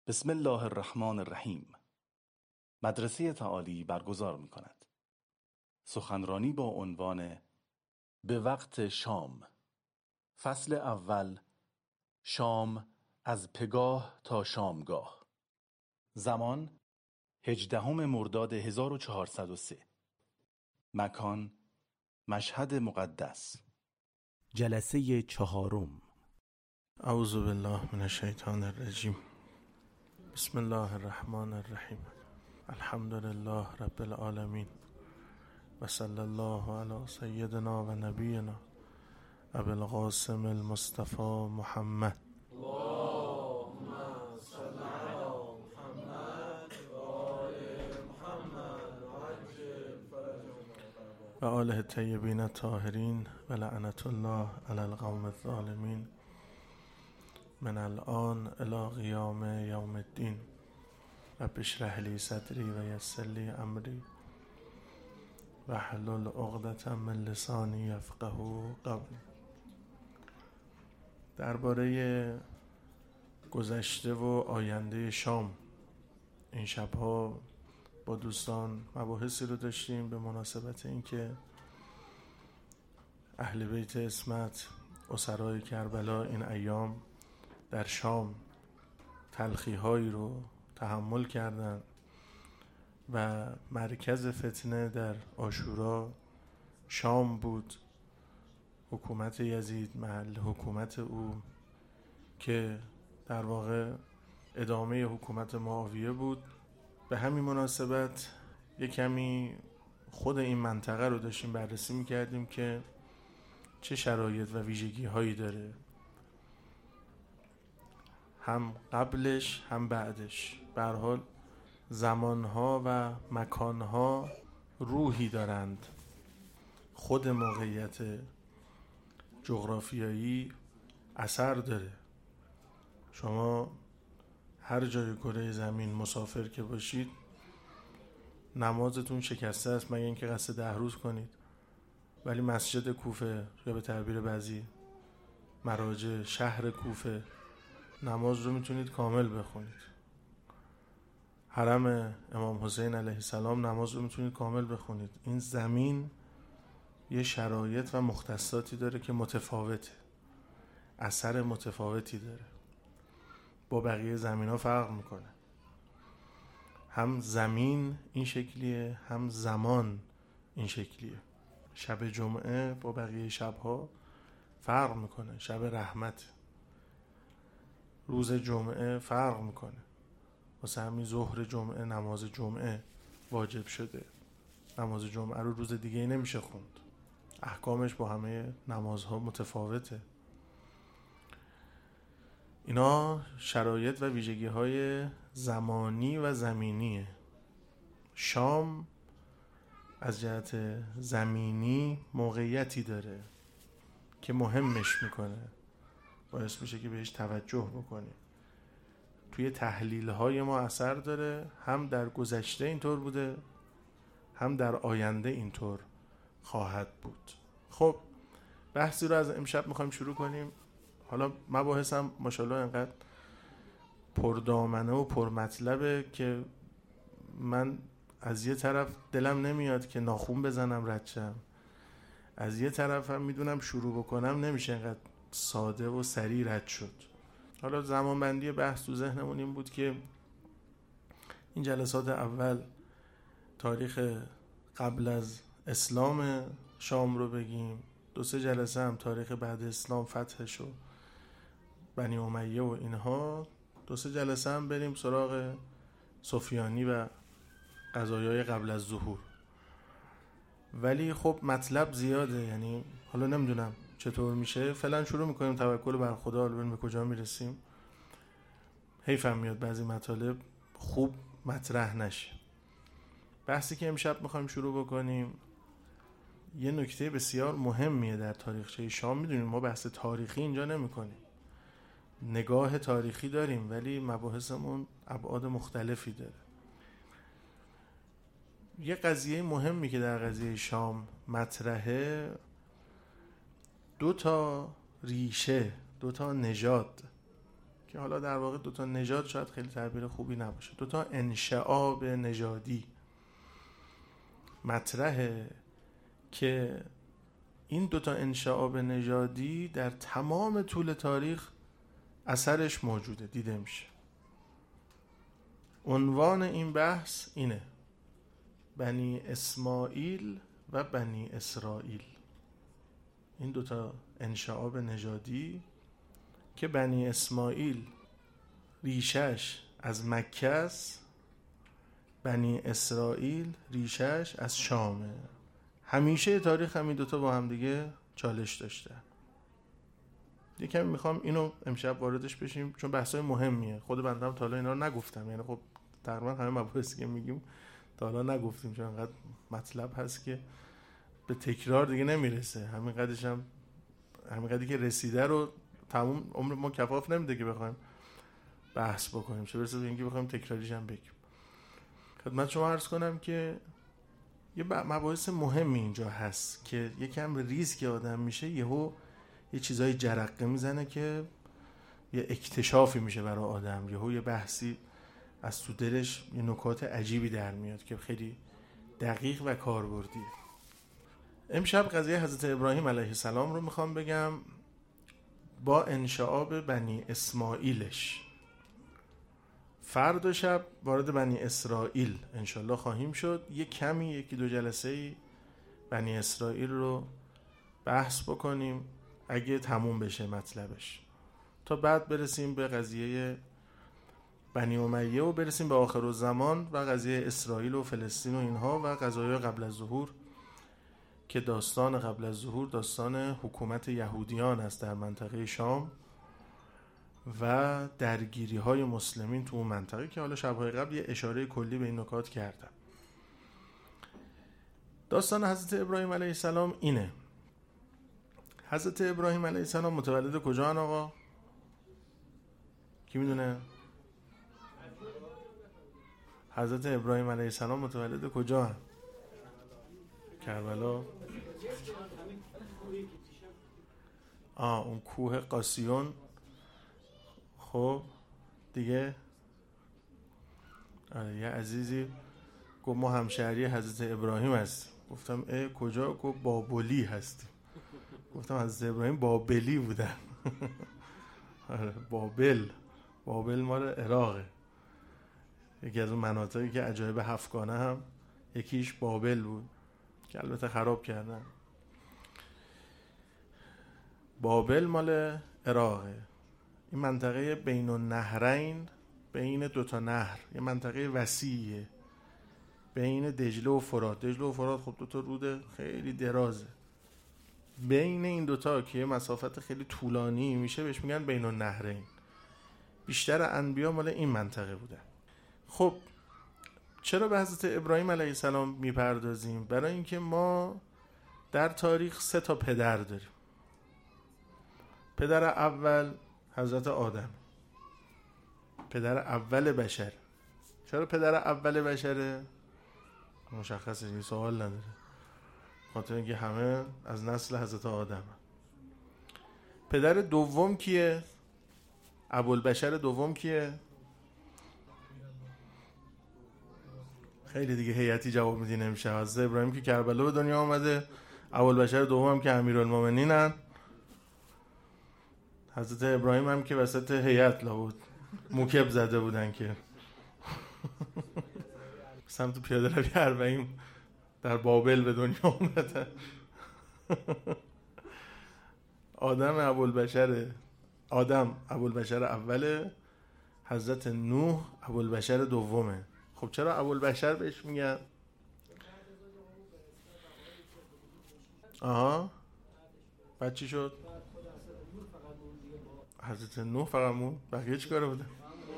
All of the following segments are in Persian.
بسم الله الرحمن الرحیم. مدرسه تعالی برگزار می‌کند سخنرانی با عنوان به وقت شام. فصل اول، شام از پگاه تا شامگاه. زمان 18 مرداد 1403. مکان مشهد مقدس. جلسه چهارم. اعوذ بالله من الشیطان الرجیم. بسم الله الرحمن الرحیم. الحمد لله رب العالمین و صلی الله علی سیدنا و نبینا ابی القاسم المصطفى محمد. اللهم صل علی محمد و آل محمد و عجل فرجهم و آله الطیبین الطاهرین و لعنت الله علی القوم الظالمین من الان الی قیام یوم الدین. رب اشرح لی صدری و یسر لی امری واحلل عقدة من لسانی یفقهوا قولی. درباره گذشته و آینده شام این شبها با دوستان مباحثی رو داشتیم به مناسبت اینکه اهل بیت عصمت اسرای کربلا این ایام در شام تلخی‌هایی رو تحمل کردند و مرکز فتنه در عاشورا شام بود. حکومت یزید، محل حکومت او که در واقع ادامه حکومت معاویه بود. به همین مناسبت یک کمی خود این منطقه رو داشتیم بررسی می‌کردیم که چه شرایط و ویژگی‌هایی داره، هم قبلش هم بعدش. به هر حال زمانها و مکانها روحی دارند. خود موقعیت جغرافیایی اثر داره. شما هر جای کره زمین مسافر که باشید نمازتون شکسته است مگر اینکه قصد 10 روز کنید، ولی مسجد کوفه یا به تعبیر بعضی مراجع شهر کوفه نماز رو میتونید کامل بخونید. حرم امام حسین علیه السلام نماز رو میتونید کامل بخونید. این زمین یه شرایط و مختصاتی داره که متفاوته، اثر متفاوتی داره، با بقیه زمین ها فرق میکنه. هم زمین این شکلیه هم زمان این شکلیه. شب جمعه با بقیه شبها فرق میکنه. شب رحمت، روز جمعه فرق میکنه. واسه همین ظهر جمعه نماز جمعه واجب شده. نماز جمعه رو روز دیگه نمیشه خوند. احکامش با همه نمازها متفاوته. اینا شرایط و ویژگی‌های زمانی و زمینیه. شام از جهت زمینی موقعیتی داره که مهمش میکنه، باعث میشه که بهش توجه بکنی. توی تحلیل‌های ما اثر داره. هم در گذشته اینطور بوده، هم در آینده اینطور خواهد بود. خب بحثی رو از امشب میخوایم شروع کنیم. حالا مباحثم ماشاءالله انقدر پردامنه و پرمطلبه که من از یه طرف دلم نمیاد که ناخون بزنم رد شم، از یه طرف هم میدونم شروع بکنم نمیشه انقدر ساده و سریع رد شد. حالا زمانبندی بحث تو ذهنمون این بود که این جلسات اول تاریخ قبل از اسلام شام رو بگیم، 2-3 جلسه هم تاریخ بعد اسلام، فتحش و بنی امیه و اینها، 2-3 جلسه هم بریم سراغ سفیانی و قضایای قبل از ظهور. ولی خب مطلب زیاده، یعنی حالا نمیدونم چطور میشه. فعلا شروع میکنیم، توکل بر خدا، حالا ببینیم به کجا میرسیم. حیفم میاد بعضی مطالب خوب مطرح نشه. بحثی که امشب میخوایم شروع بکنیم یه نکته بسیار مهمیه در تاریخچه شام. میدونیم ما بحث تاریخی اینجا نمی کنیم، نگاه تاریخی داریم، ولی مباحثمون ابعاد مختلفی داره. یه قضیه مهمی که در قضیه شام مطرحه، 2 ریشه، 2 نژاد که حالا در واقع دوتا نژاد شاید خیلی تعبیر خوبی نباشه، دوتا انشعاب نژادی مطرحه که این دوتا انشعاب نژادی در تمام طول تاریخ اثرش موجوده، دیده میشه. عنوان این بحث اینه: بنی اسماعیل و بنی اسرائیل. این دوتا انشعاب نژادی که بنی اسماعیل ریشش از مکه است، بنی اسرائیل ریشش از شامه. همیشه تاریخ همین دوتا با هم دیگه چالش داشتن. یکم میخوام اینو امشب واردش بشیم چون بحثای مهمیه. خود بنده هم تا حالا اینا رو نگفتم، یعنی خب تقریبا همه مباحثی که میگیم تا حالا نگفتیم چون انقدر مطلب هست که به تکرار دیگه نمیرسه. همین قدری که رسیده رو تموم عمر ما کفاف نمیده که بخوایم بحث بکنیم، چه برسه به اینکه بخوایم تکراریش هم بگیم. خدمت شما عرض کنم که یه مباحث مهمی اینجا هست که یکم ریز که آدم میشه یه چیزای جرقه میزنه که یه اکتشافی میشه برای آدم، یه بحثی از تو دلش یه نکات عجیبی در میاد که خیلی دقیق و کاربردیه. امشب قضیه حضرت ابراهیم علیه السلام رو میخوام بگم با انشعاب بنی اسماعیلش. فردا شب وارد بنی اسرائیل انشالله خواهیم شد. یکی دو جلسه بنی اسرائیل رو بحث بکنیم اگه تموم بشه مطلبش، تا بعد برسیم به قضیه بنی امیه و برسیم به آخرالزمان و قضیه اسرائیل و فلسطین و اینها و قضایای قبل از ظهور که داستان قبل از ظهور داستان حکومت یهودیان است در منطقه شام و درگیری های مسلمین تو اون منطقه که حالا شب‌های قبل یه اشاره کلی به این نکات کردم. داستان حضرت ابراهیم علیه السلام اینه. حضرت ابراهیم علیه السلام متولد کجا ان آقا؟ کی میدونه؟ حضرت ابراهیم علیه السلام متولد کجا ان؟ کربلا. اون کوه قاسیون. خب دیگه یه عزیزی گفت ما همشهری حضرت ابراهیم هستیم. گفتم کجا؟ گفت بابلی هستیم. گفتم حضرت ابراهیم بابلی بودن. بابل مال عراقه. یکی از اون مناطقی که عجایب هفتگانه هم یکیش بابل بود که البته خراب کردن. بابل مال عراقه. این منطقه بین النهرین، بین دوتا نهر، یه منطقه وسیعیه بین دجله و فرات. دجله و فرات خب دوتا رود خیلی درازه. بین این دوتا که مسافت خیلی طولانی میشه بهش میگن بین النهرین. بیشتر انبیا مال این منطقه بودن. خب چرا به حضرت ابراهیم علیه السلام میپردازیم؟ برای اینکه ما در تاریخ 3 پدر داریم. پدر اول حضرت آدم، پدر اول بشر. چرا پدر اول بشره؟ مشخصه، یه سوال نداره، خاطر اینکه همه از نسل حضرت آدم. پدر دوم کیه؟ ابوالبشر دوم کیه؟ خیلی دیگه هیئتی جواب میدی نمیشه. حضرت ابراهیم که کربلا به دنیا آمده، ابوالبشر دوم هم که امیرالمومنینن، حضرت ابراهیم هم که وسط هیئت لابد موکب زده بودن که سمت پیاده روی اربعین در بابل به دنیا آمدن. آدم ابوالبشر اوله، حضرت نوح ابوالبشر دومه. خب چرا ابوالبشر بهش میگن؟ بعد چی شد؟ حضرت نوح فقط مون، بقیه چی کاره بودن؟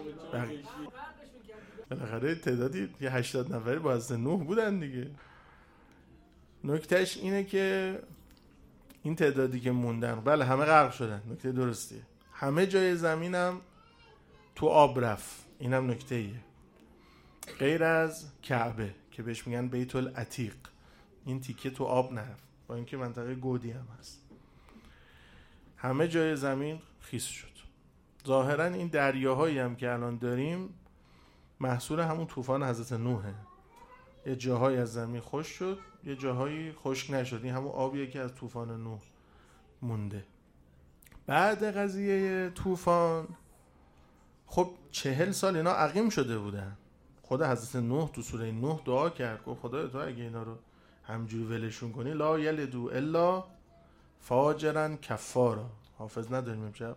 بالاخره تعدادی یه 80 نفری با حضرت نوح بودن دیگه. نکتهش اینه که این تعدادی که موندن بله همه غرق شدن، نکته درستیه. همه جای زمینم تو آب رفت، اینم نکته ایه، غیر از کعبه که بهش میگن بیت العتیق. این تیکه تو آب نرفت با اینکه منطقه گودی هم هست. همه جای زمین خیس شد. ظاهرا این دریاهایی هم که الان داریم محصول همون طوفان حضرت نوحه. یه جاهایی از زمین خشک شد، یه جاهایی خشک نشد. این همون آبیه که از طوفان نوح مونده. بعد قضیه طوفان خب 40 سال اینا عقیم شده بودن. خود حضرت نوح تو سوره نوح دعا کرد، گفت خدایا تو اگه اینا رو همجوری ولشون کنی لا یلدو الا فاجرا کفارا. حافظ نداریم امشب.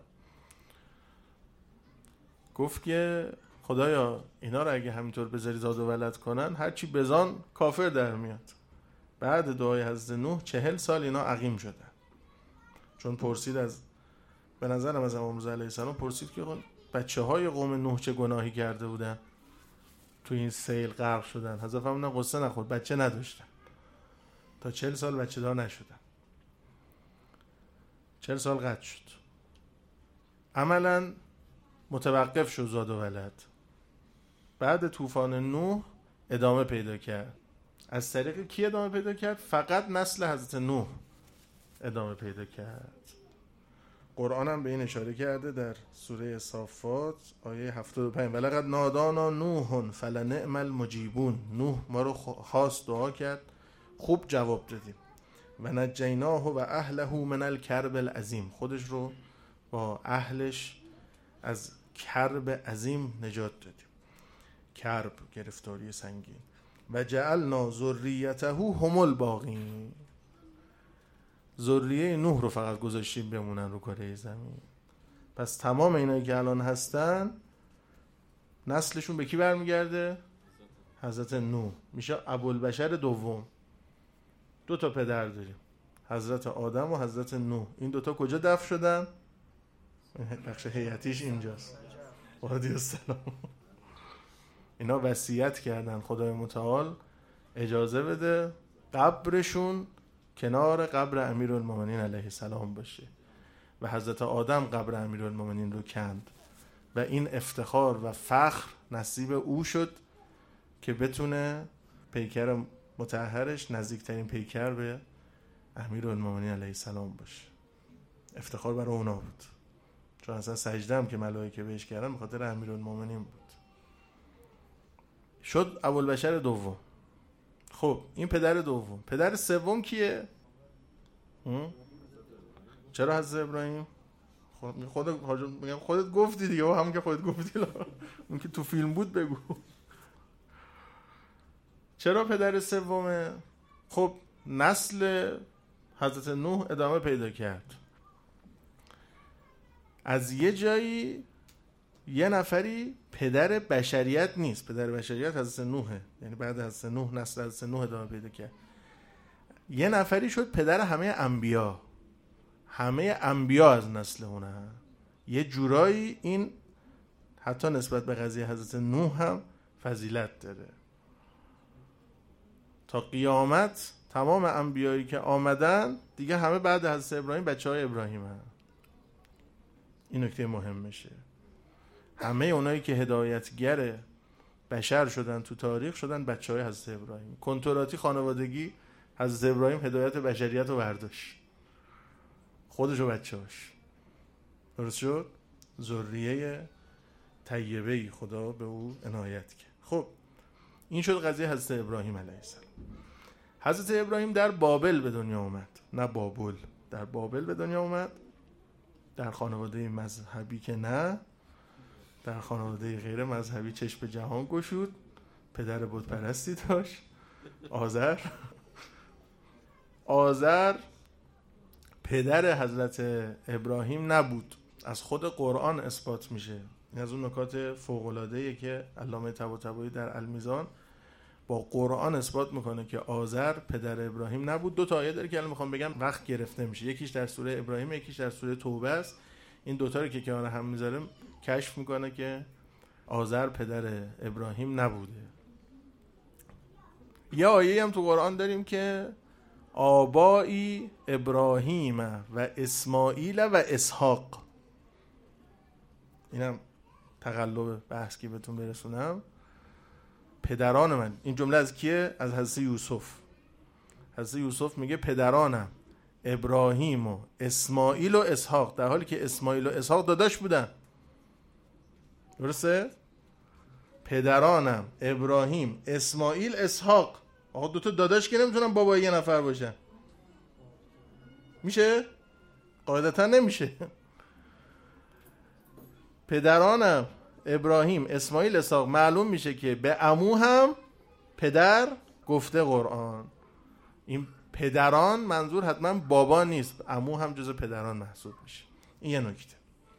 گفت که خدایا اینا رو اگه همینطور بذاری زاد و ولد کنن هرچی بزان کافر در میاد. بعد دعای حضرت نوح 40 سال اینا عقیم شدن. چون پرسید از به نظرم از امام رضا علیه السلام پرسید که بچه های قوم نوح چه گناهی کرده بودن تو این سیل غرق شدن. حضرت فرمودن قصه نخور، بچه نداشتن تا 40 سال بچه دار نشدن. 40 سال قطع شد، عملا متوقف شد زاد و ولد. بعد طوفان نوح ادامه پیدا کرد. از طریق کی ادامه پیدا کرد؟ فقط نسل حضرت نوح ادامه پیدا کرد. قرآن هم به این اشاره کرده در سوره صافات آیه 75 ولقد نادانا نوح فلنعم المجیبون. نوح ما رو خواست، دعا کرد، خوب جواب دادیم. و نجیناه و اهله من الکرب العظیم. خودش رو با اهلش از کرب عظیم نجات دادیم. کرب گرفتاری سنگین. و جعلنا ذریته هم الباقین. ذریه نوح رو فقط گذاشتیم بمونن رو کره زمین. پس تمام اینایی که الان هستن نسلشون به کی برمیگرده؟ حضرت نوح. میشه ابوالبشر دوم. 2 تا پدر داریم، حضرت آدم و حضرت نوح. این 2 تا کجا دفن شدن؟ بخش هیئتیش اینجاست. وادی السلام. اینا وصیت کردن خدای متعال اجازه بده قبرشون کنار قبر امیرالمومنین علیه السلام باشه و حضرت آدم قبر امیرالمومنین رو کند و این افتخار و فخر نصیب او شد که بتونه پیکر مطهرش نزدیکترین پیکر به امیرالمومنین علیه السلام باشه. افتخار برای اونا بود، چون اصلا سجده هم که ملائکه بهش کردن به خاطر امیرالمومنین بود. شد ابوالبشر دوم. خب این پدر دوم. پدر سوم کیه؟ چرا حضرت ابراهیم؟ خودت گفتی دیگه، همون که خودت گفتی، اون که تو فیلم بود بگو. چرا پدر سومه؟ خب نسل حضرت نوح ادامه پیدا کرد. از یه جایی یه نفری پدر بشریت نیست. پدر بشریت حضرت نوحه، یعنی بعد حضرت نوح نسل حضرت نوح ادامه پیدا کرد. یه نفری شد پدر همه انبیا. همه انبیا از نسل اونه. یه جورایی این حتی نسبت به قضیه حضرت نوح هم فضیلت داره. تا قیامت تمام انبیایی که آمدن دیگه همه بعد حضرت ابراهیم بچه های ابراهیم هم. این نکته مهم میشه. همه اونایی که هدایتگر بشر شدن تو تاریخ شدن بچه های حضرت ابراهیم. کنتراتی خانوادگی حضرت ابراهیم هدایت بشریت رو برداشت، خودش و بچه هاش. درست شد؟ ذریه طیبه‌ای خدا به او عنایت کرد. خب این شد قضیه حضرت ابراهیم علیه السلام. حضرت ابراهیم در بابل به دنیا اومد، نه بابل، در بابل به دنیا اومد. در خانواده مذهبی که نه، در خانواده غیر مذهبی چشم به جهان گشود. پدر بت پرستی داشت، آذر پدر حضرت ابراهیم نبود. از خود قرآن اثبات میشه. این از اون نکات فوق‌العاده‌ایه که علامه طباطبایی در المیزان با قرآن اثبات میکنه که آذر پدر ابراهیم نبود. 2 تا آیه داره که الان میخوام بگم وقت گرفته میشه. یکیش در سوره ابراهیم، یکیش در سوره توبه است. این 2 تا رو که کنار هم میذاره کشف میکنه که آذر پدر ابراهیم نبوده. یه آیه هم تو قرآن داریم که آبایی ابراهیم و اسماعیل و اسحاق. اینم تقلب بحث که بهتون برسونم. پدران من، این جمله از کیه؟ از حضرت یوسف. حضرت یوسف میگه پدرانم ابراهیم و اسماعیل و اسحاق، در حالی که اسماعیل و اسحاق داداش بودن. درسته؟ پدرانم ابراهیم، اسماعیل، اسحاق. آقا دوتا داداش که نمیتونن بابای یه نفر باشن. میشه؟ قاعدتا نمیشه. پدرانم ابراهیم، اسماعیل، اسحاق. معلوم میشه که به عمو هم پدر گفته قرآن. این پدران منظور حتما بابا نیست، عمو هم جز پدران محسوب میشه. این یه نکته.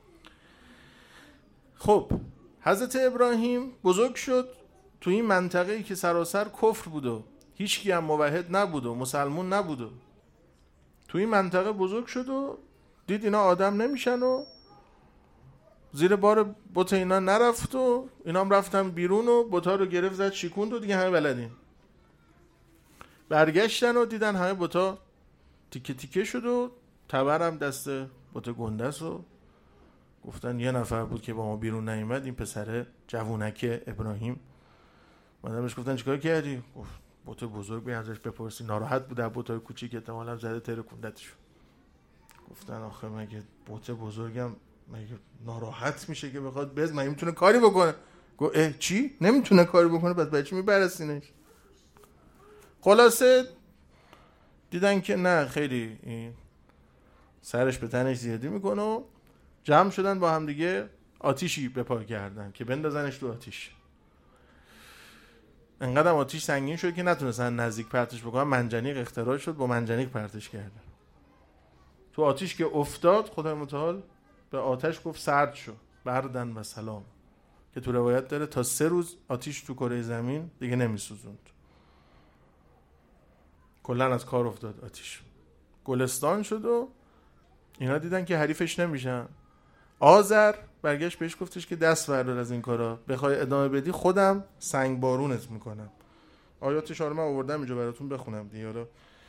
خب حضرت ابراهیم بزرگ شد تو این منطقه‌ای که سراسر کفر بود و هیچ کی هم موحد نبود و مسلمون نبود و تو این منطقه بزرگ شد و دید اینا آدم نمیشن و زیر بار بت اینا نرفت و اینا هم رفتن بیرون و بت‌ها رو گرفت زد شیکوند و دیگه همه بلدین. برگشتن و دیدن همه بت‌ها تیکه تیکه شد و تبرم دست بت گندس و گفتن یه نفر بود که با ما بیرون نیامد، این پسر جوونک ابراهیم. مادرش گفتن چیکار کردی؟ گفت بت بزرگ به ازش بپرسی. ناراحت بود، بت‌های کوچیک احتمالاً زده ترکوندتش. گفتن آخه مگه بت بزرگم مگه ناراحت میشه که بخواد مگه میتونه کاری بکنه؟ گفت چی؟ نمیتونه کاری بکنه، پس برای چی میبرسینش؟ خلاصه دیدن که نه خیلی این سرش به تنش زیادی میکنه و جمع شدن با هم دیگه آتیشی به پا کردن که بندازنش تو آتیش. انقدر آتیش سنگین شد که نتونستن نزدیک پرتش بکنن. منجنیق اختراع شد، با منجنیق پرتش کردن. تو آتیش که افتاد خدای متعال به آتش گفت سرد شو، بردن و سلام، که تو روایت داره تا 3 روز آتیش تو کره زمین دیگه نمیسوزوند. کلن از کار افتاد آتیش، گلستان شد و اینا دیدن که حریفش نمیشن. آذر برگشت بهش گفتش که دست بردار از این کارا، بخوای ادامه بدی خودم سنگ بارونت میکنم. آیاتش رو من آوردم اینجا براتون بخونم دیگه، حالا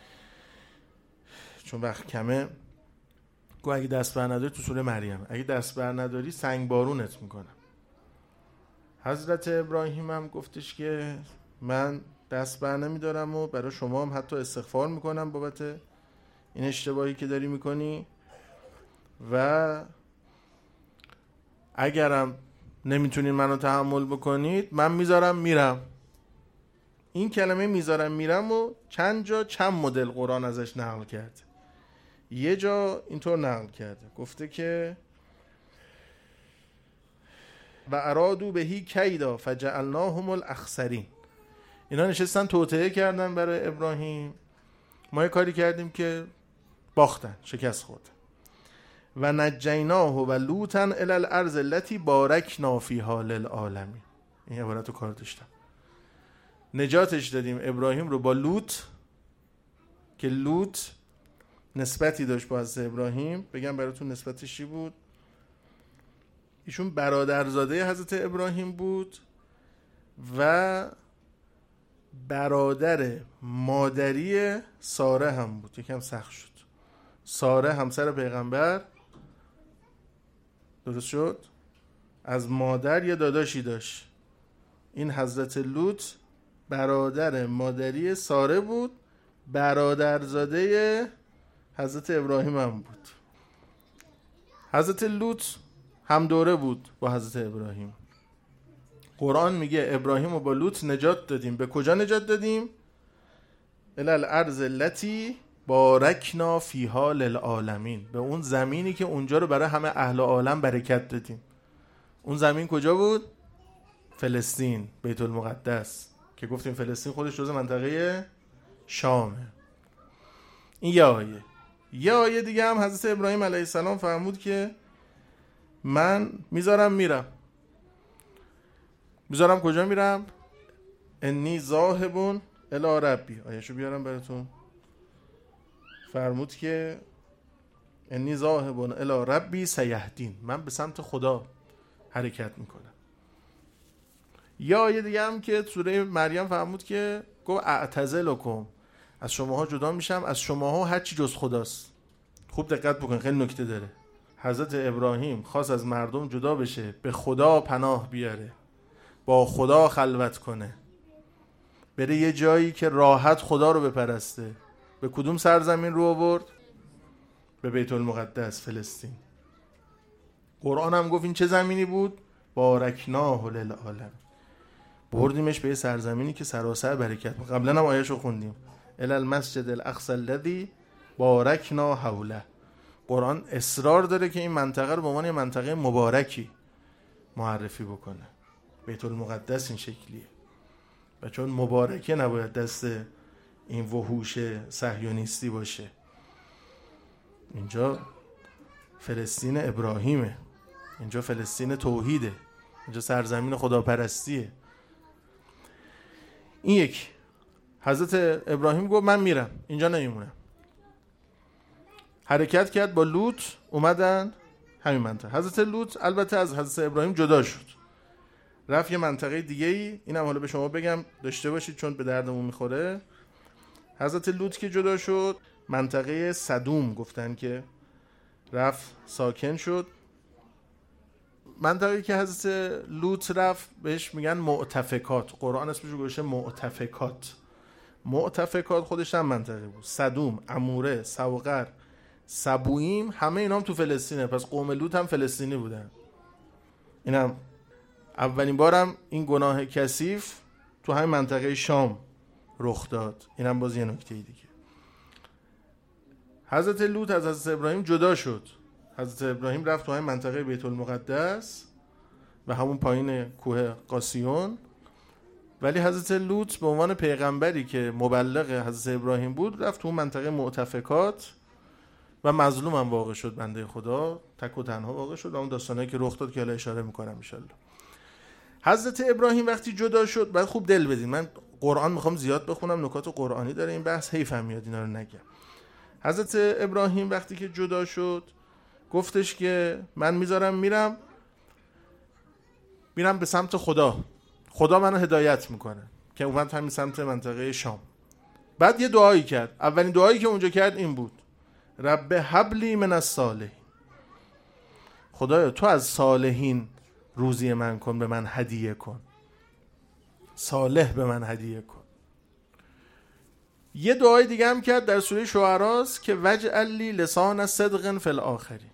چون وقت کمه. گو اگه دست بر نداری، تو سوره مریم، اگه دست بر نداری سنگ بارونت میکنم. حضرت ابراهیم هم گفتش که من دست بر نمیدارم و برای شما هم حتی استغفار میکنم بابت این اشتباهی که داری میکنی و اگرم نمیتونین منو تحمل بکنید من میذارم میرم. این کلمه میذارم میرم و چند مدل قرآن ازش نقل کرده. یه جا اینطور نقل کرده، گفته که و ارادو بهی کیدا فجعلناهم الاخسرین. اینا نشستن توطئه کردن برای ابراهیم، ما یه کاری کردیم که باختن، شکست خوردن. و نجیناه و لوطا الی الارض التي بارکنا فیها للعالمین. این عبارت رو کار داشتم. نجاتش دادیم ابراهیم رو با لوط، که لوط نسبتی داشت با حضرت ابراهیم. بگم براتون نسبتش چی بود؟ ایشون برادرزاده حضرت ابراهیم بود و برادر مادری ساره هم بود. یکم سخت شد. ساره همسر پیغمبر، درست شد، از مادر یه داداشی داشت. این حضرت لوط برادر مادری ساره بود، برادرزاده حضرت ابراهیم هم بود. حضرت لوط هم دوره بود با حضرت ابراهیم. قرآن میگه ابراهیم رو با لوط نجات دادیم. به کجا نجات دادیم؟ الی الارض التي بارکنا فیها للعالمین. به اون زمینی که اونجا رو برای همه اهل عالم برکت دادیم. اون زمین کجا بود؟ فلسطین، بیت المقدس، که گفتیم فلسطین خودش جزء منطقه شامه. این یه آیه دیگه هم حضرت ابراهیم علیه السلام فرمود که من میذارم میرم. میذارم کجا میرم؟ انی ذاهب الی ربی. آیه‌شو بیارم براتون. فرمود که انی ذاهب الی ربی سیهدین. من به سمت خدا حرکت میکنم. یا آیه دیگه هم که سوره مریم فرمود که گفت اعتزلکم، از شماها جدا میشم، از شماها هر چی جز خداست. خوب دقت بکن، خیلی نکته داره. حضرت ابراهیم خواست از مردم جدا بشه، به خدا پناه بیاره، با خدا خلوت کنه، بره یه جایی که راحت خدا رو بپرسته. به کدوم سرزمین رو آورد؟ به بیت المقدس، فلسطین. قرآن هم گفت این چه زمینی بود؟ بارکناه للعالم، بردیمش به سرزمینی که سراسر برکت. قبلا هم آیه‌شو خوندیم، الی المسجد الاقصی الذی بارکنا حوله. قرآن اصرار داره که این منطقه رو به عنوان منطقه مبارکی معرفی بکنه. بیت المقدس این شکلیه و چون مبارکه نباید دست این وحوش صهیونیستی باشه. اینجا فلسطین ابراهیمه، اینجا فلسطین توحیده، اینجا سرزمین خداپرستیه. این یک. حضرت ابراهیم گفت من میرم، اینجا نمیمونم. حرکت کرد با لوط، اومدن همین منطقه. حضرت لوط البته از حضرت ابراهیم جدا شد، رفت یه منطقه دیگه ای. اینم حالا به شما بگم داشته باشید چون به دردمون میخوره. حضرت لوط که جدا شد، منطقه سدوم گفتن که رفت ساکن شد. منطقه‌ای که حضرت لوط رفت بهش میگن معتفکات. قرآن اسمش رو گذاشته معتفکات. معتفکات خودش هم منطقه بود. سدوم، عموره، سوغر، سبوئیم، همه اینا هم تو فلسطینه. پس قوم لوط هم فلسطینی بودن. اینم اولین بارم این گناه کثیف تو همین منطقه شام رخ داد. اینم باز یه نکته دیگه. حضرت لوط از حضرت ابراهیم جدا شد. حضرت ابراهیم رفت تو همین منطقه بیت المقدس و همون پایین کوه قاسیون، ولی حضرت لوط به عنوان پیغمبری که مبلغ حضرت ابراهیم بود رفت تو منطقه معتفکات و مظلوم هم واقع شد. بنده خدا تک و تنها واقع شد. اون داستانایی که رخ داد که الان اشاره میکنم ان شاء الله. حضرت ابراهیم وقتی جدا شد، بعد خوب دل بدین، من قرآن میخوام زیاد بخونم، نکات قرآنی داره این بحث، حیفم میاد اینا رو نگم. حضرت ابراهیم وقتی که جدا شد گفتش که من میرم به سمت خدا. خدا منو هدایت میکنه که اومد همین سمت منطقه شام. بعد یه دعایی کرد. اولین دعایی که اونجا کرد این بود: رب هب لی من الصالحین. خدایا تو از صالحین روزی من کن، به من هدیه کن، صالح به من هدیه کن. یه دعای دیگه هم کرد در سوره شعراست که وجعل لی لسان صدق فی الاخرین.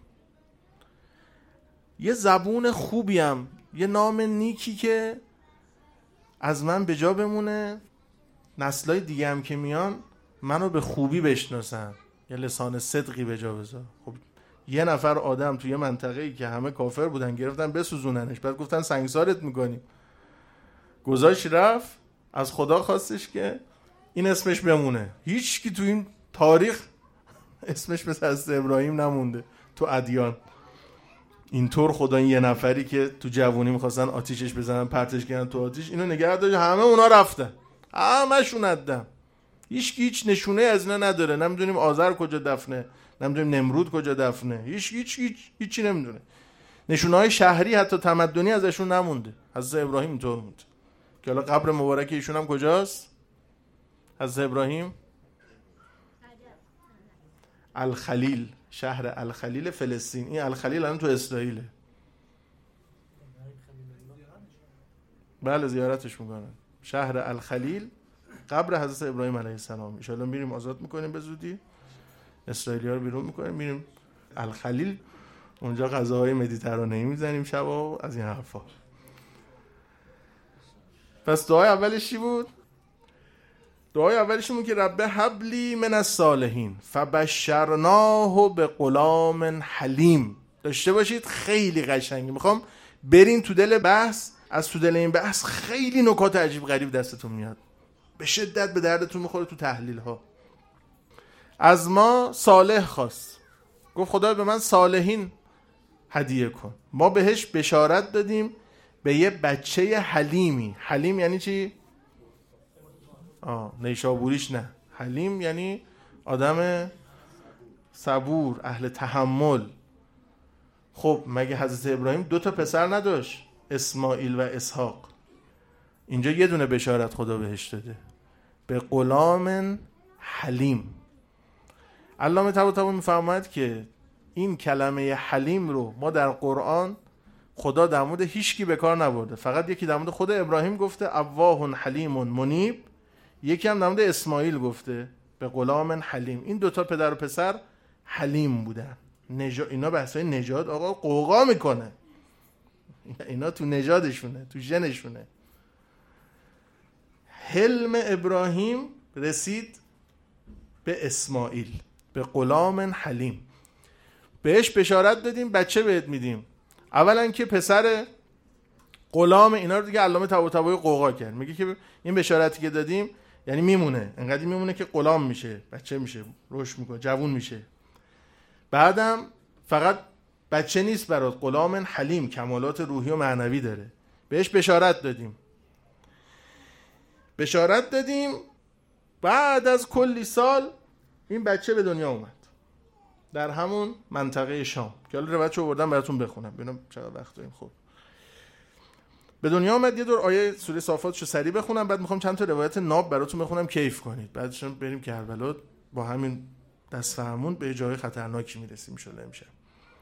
یه زبون خوبیم، یه نام نیکی که از من به جا بمونه، نسلای دیگه هم که میان منو به خوبی بشناسن، یه لسان صدقی به جا بذار. خب یه نفر آدم توی یه منطقه‌ای که همه کافر بودن گرفتن بسوزوننش، بعد گفتن سنگسارت میکنیم، گذاشت رفت، از خدا خواستش که این اسمش بمونه. هیچ کی تو این تاریخ اسمش مثل حضرت ابراهیم نمونده تو ادیان. اینطور خدا این یه نفری که تو جوونی میخواستن آتیشش بزنن پرتش کردن تو آتیش، اینو نگه داشت، همه اونا رفتن، همشون ندن. هیچ نشونه از اینا نداره. نمیدونیم آذر کجا دفنه، نمیدونیم نمرود کجا دفنه، هیچی نمیدونه. نشونه‌های شهری حتی تمدنی ازشون نمونده. حضرت ابراهیم اینطور بود که حالا قبر مبارک ایشون هم کجاست؟ حضرت ابراهیم الخلیل، شهر الخلیل فلسطین. این الخلیل الان تو اسرائیله. بله زیارتش میکنن. شهر الخلیل قبر حضرت ابراهیم علیه السلام. ان شاءالله میریم آزاد میکنیم به زودی، اسرائیلی‌ها رو بیرون میکنیم، میریم الخلیل، اونجا غذاهای مدیترانه‌ای میزنیم شبا از این حرفا. پس دعای اولش چی بود؟ دعای اولش این بود که رب هب لی من الصالحین فبشرناه بغلام حلیم. داشته باشید خیلی قشنگه. میخوام برین تو دل بحث. از تو دل این بحث خیلی نکات عجیب غریب دستتون میاد، به شدت به دردتون میخوره تو تحلیل ها. از ما صالح خواست، گفت خدا به من صالحین هدیه کن. ما بهش بشارت دادیم به یه بچه حلیمی. حلیم یعنی چی؟ نیشابوریش نه. حلیم یعنی آدم صبور، اهل تحمل. خب مگه حضرت ابراهیم 2 پسر نداشت؟ اسماعیل و اسحاق. اینجا یه دونه بشارت خدا بهش داده، به غلام حلیم. علامه طباطبایی میفرماید که این کلمه حلیم رو ما در قرآن خدا در مورد هیچکی به کار نبرده. فقط یکی در مورد خود ابراهیم گفته اواه حلیم منیب، یکی هم در مورد اسماعیل گفته به غلام حلیم. این 2 پدر و پسر حلیم بودن. اینا بحثای نجات آقا قوقا میکنه. اینا تو نژادشونه، تو ژنشونه. حلم ابراهیم رسید به اسماعیل، به غلام حلیم. بهش بشارت دادیم بچه بهت میدیم. اولا که پسر غلام، اینا رو دیگه علامه طباطبایی قوقا کرد، میگه که این بشارتی که دادیم یعنی میمونه، انقدر میمونه که غلام میشه، بچه میشه، رشد میکنه، جوون میشه. بعدم فقط بچه نیست برات، غلام حلیم، کمالات روحی و معنوی داره. بهش بشارت دادیم. بعد از کلی سال این بچه به دنیا اومد در همون منطقه شام که حالا روایتشو آوردم براتون بخونم ببینم چقدر وقت داریم. خب به دنیا اومد. یه دور آیه سوره صافاتشو سریع بخونم، بعد میخوام چند تا روایت ناب براتون بخونم کیف کنید، بعدش بریم کربلا با همین دست فرمون به جای خطرناکی میرسیم ان شاء الله امشب.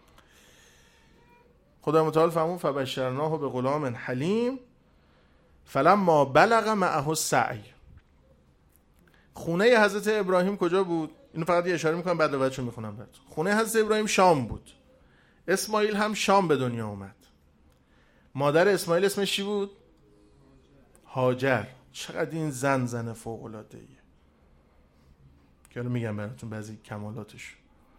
خدا متعال فرمود فبشرناه به غلام حلیم فلما بلغ معه السعی. خونه حضرت ابراهیم کجا بود؟ اینو فقط یه اشاره میکنم بعد روایتشو میخونم براتون. خونه حضرت ابراهیم شام بود. اسماعیل هم شام به دنیا اومد. مادر اسماعیل اسمش چی بود؟ هاجر. چقدر این زن فوق العاده ایه که الان میگم براتون بعضی کمالاتش.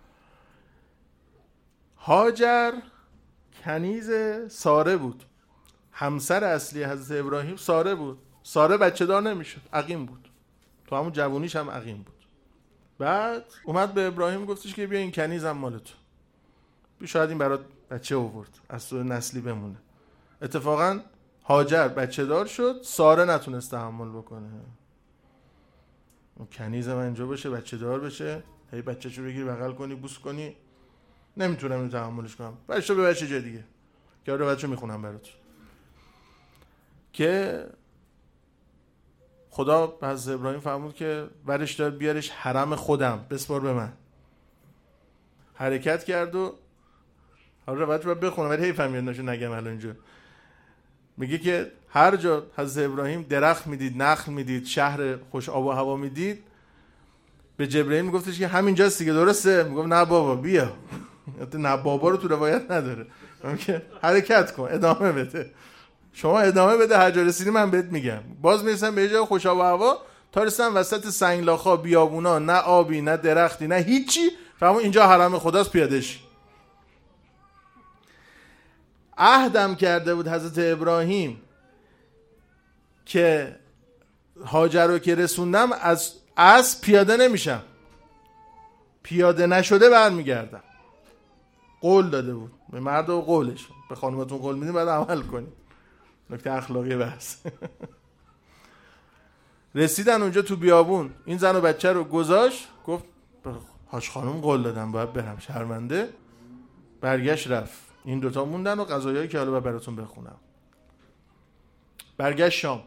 هاجر کنیز ساره بود، همسر اصلی حضرت ابراهیم ساره بود. ساره بچه دار نمیشد، عقیم بود، تو همون جوونیش هم عقیم بود. بعد اومد به ابراهیم گفتش که بیا این کنیزم مال تو، شاید این برات بچه آورد، از تو نسلی بمونه. اتفاقا هاجر بچه دار شد، ساره نتونست تحمل بکنه. اون کنیز من اینجا باشه، بچه دار بشه، هی بچه‌شو بگیری بغل کنی بوس کنی، نمیتونم اینو تحملش کنم، بچه‌شو به بچه جای دیگه. که آره بچه‌شو میخونم براتون که خدا به حضرت ابراهیم فرمود که ورش دار بیارش حرم خودم، بسپار به من. حرکت کرد و حالا روایت رو بخونم ولی هی فهمیدنشو نگم الان اینجا. میگه که هر جا حضرت ابراهیم درخت میدید، نخل میدید، شهر خوش آب و هوا میدید، به جبرئیل میگفتش که همینجاست دیگه، درسته؟ میگفت نه بابا بیا. نه بابا رو تو روایت نداره، میگه حرکت کن، ادامه بده، شما ادامه بده، هر جا رسیدی من بهت میگم. باز میرسن به جای خوش آب و هوا، تا رسیدن وسط سنگلاخا، بیابونا، نه آبی نه درختی نه هیچی، فهمون اینجا حرم خداست، پیادش. عهدم کرده بود حضرت ابراهیم که هاجر رو که رسوندم از پیاده نمیشم، پیاده نشده برمیگردم. قول داده بود به مرد و قولش، به خانمتون قول میدین بعد عمل کنید، نکته اخلاقی بحث. رسیدن اونجا تو بیابون، این زن و بچه رو گذاشت، گفت حاج خانم قول دادم باید برم، شرمنده. برگشت رفت. این دوتا موندن و غذایایی که حالا براتون بخونم. برگشت شام.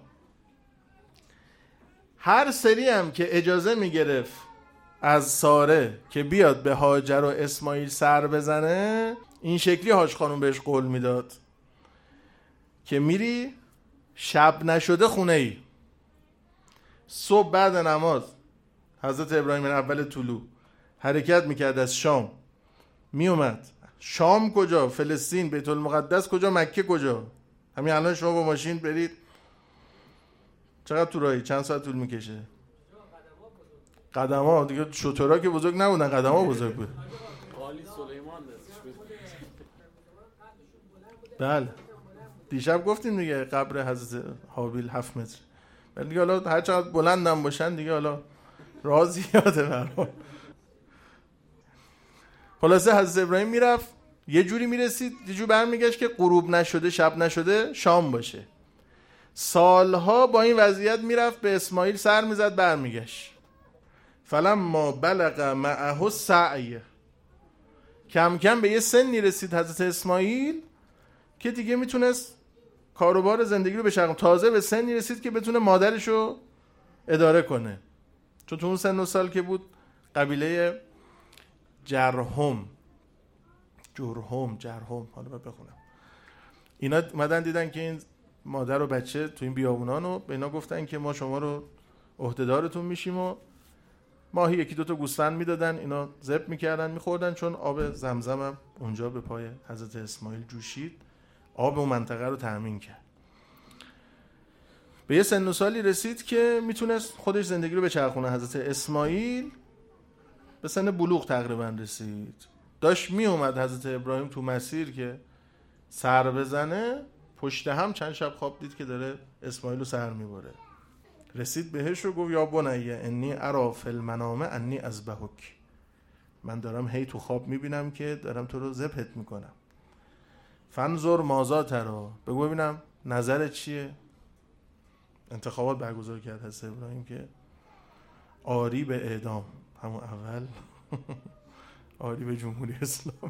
هر سری هم که اجازه میگرفت از ساره که بیاد به هاجر و اسماعیل سر بزنه، این شکلی حاج خانم بهش قول میداد که میری شب نشده خونه ای، صبح بعد نماز حضرت ابراهیم اول طلوع حرکت میکرد از شام، میومد شام کجا؟ فلسطین، بیت المقدس کجا؟ مکه کجا؟ همین الان شما با ماشین برید چقدر تو راهی؟ چند ساعت طول میکشه؟ قدما دیگه شترها که بزرگ نبودن، قدما بزرگ بود. بله دیشب گفتیم دیگه قبر حضرت حابیل 7 متر، ولی دیگه حالا هر چقدر بلندم باشن دیگه حالا راه زیاده برام. خلاصه حضرت ابراهیم میرفت یه جوری میرسید، یه جوری برمیگشت که غروب نشده، شب نشده، شام باشه. سالها با این وضعیت میرفت به اسماعیل سر میزد برمیگشت. فلما بلغ معه السعی، کم کم به یه سنی رسید حضرت اسماعیل که دیگه میتونست کاروبار زندگی رو بچرخونه. تازه به سنی رسید که بتونه مادرشو اداره کنه، چون تو اون سن و سال که بود قبیله جرهم حالا باید بخونم، اینا اومدن دیدن که این مادر و بچه تو این بیابونان و به اینا گفتن که ما شما رو عهده‌دارتون میشیم و ماهی 1-2 تا گوسفند میدادن، اینا ذبح میکردن میخوردن، چون آب زمزم هم اونجا به پای حضرت اسماعیل جوشید، آب اون منطقه رو تأمین کرد. به یه سن و سالی رسید که میتونست خودش زندگی رو بچرخونه. حضرت اسماعیل به سن بلوغ تقریبا رسید. داشت می اومد حضرت ابراهیم تو مسیر که سر بزنه، پشت هم چند شب خواب دید که داره اسماعیل رو سر میبره. رسید بهش و گفت یا بنی انی اری فی المنام انی اذبحک، من دارم هی تو خواب میبینم که دارم تو رو ذبحت میکنم. فانظر ماذا تری، بگو ببینم نظرت چیه. انتخابات برگزار کرد حضرت ابراهیم که آری به اعدام، همون اول آری به جمهوری اسلامی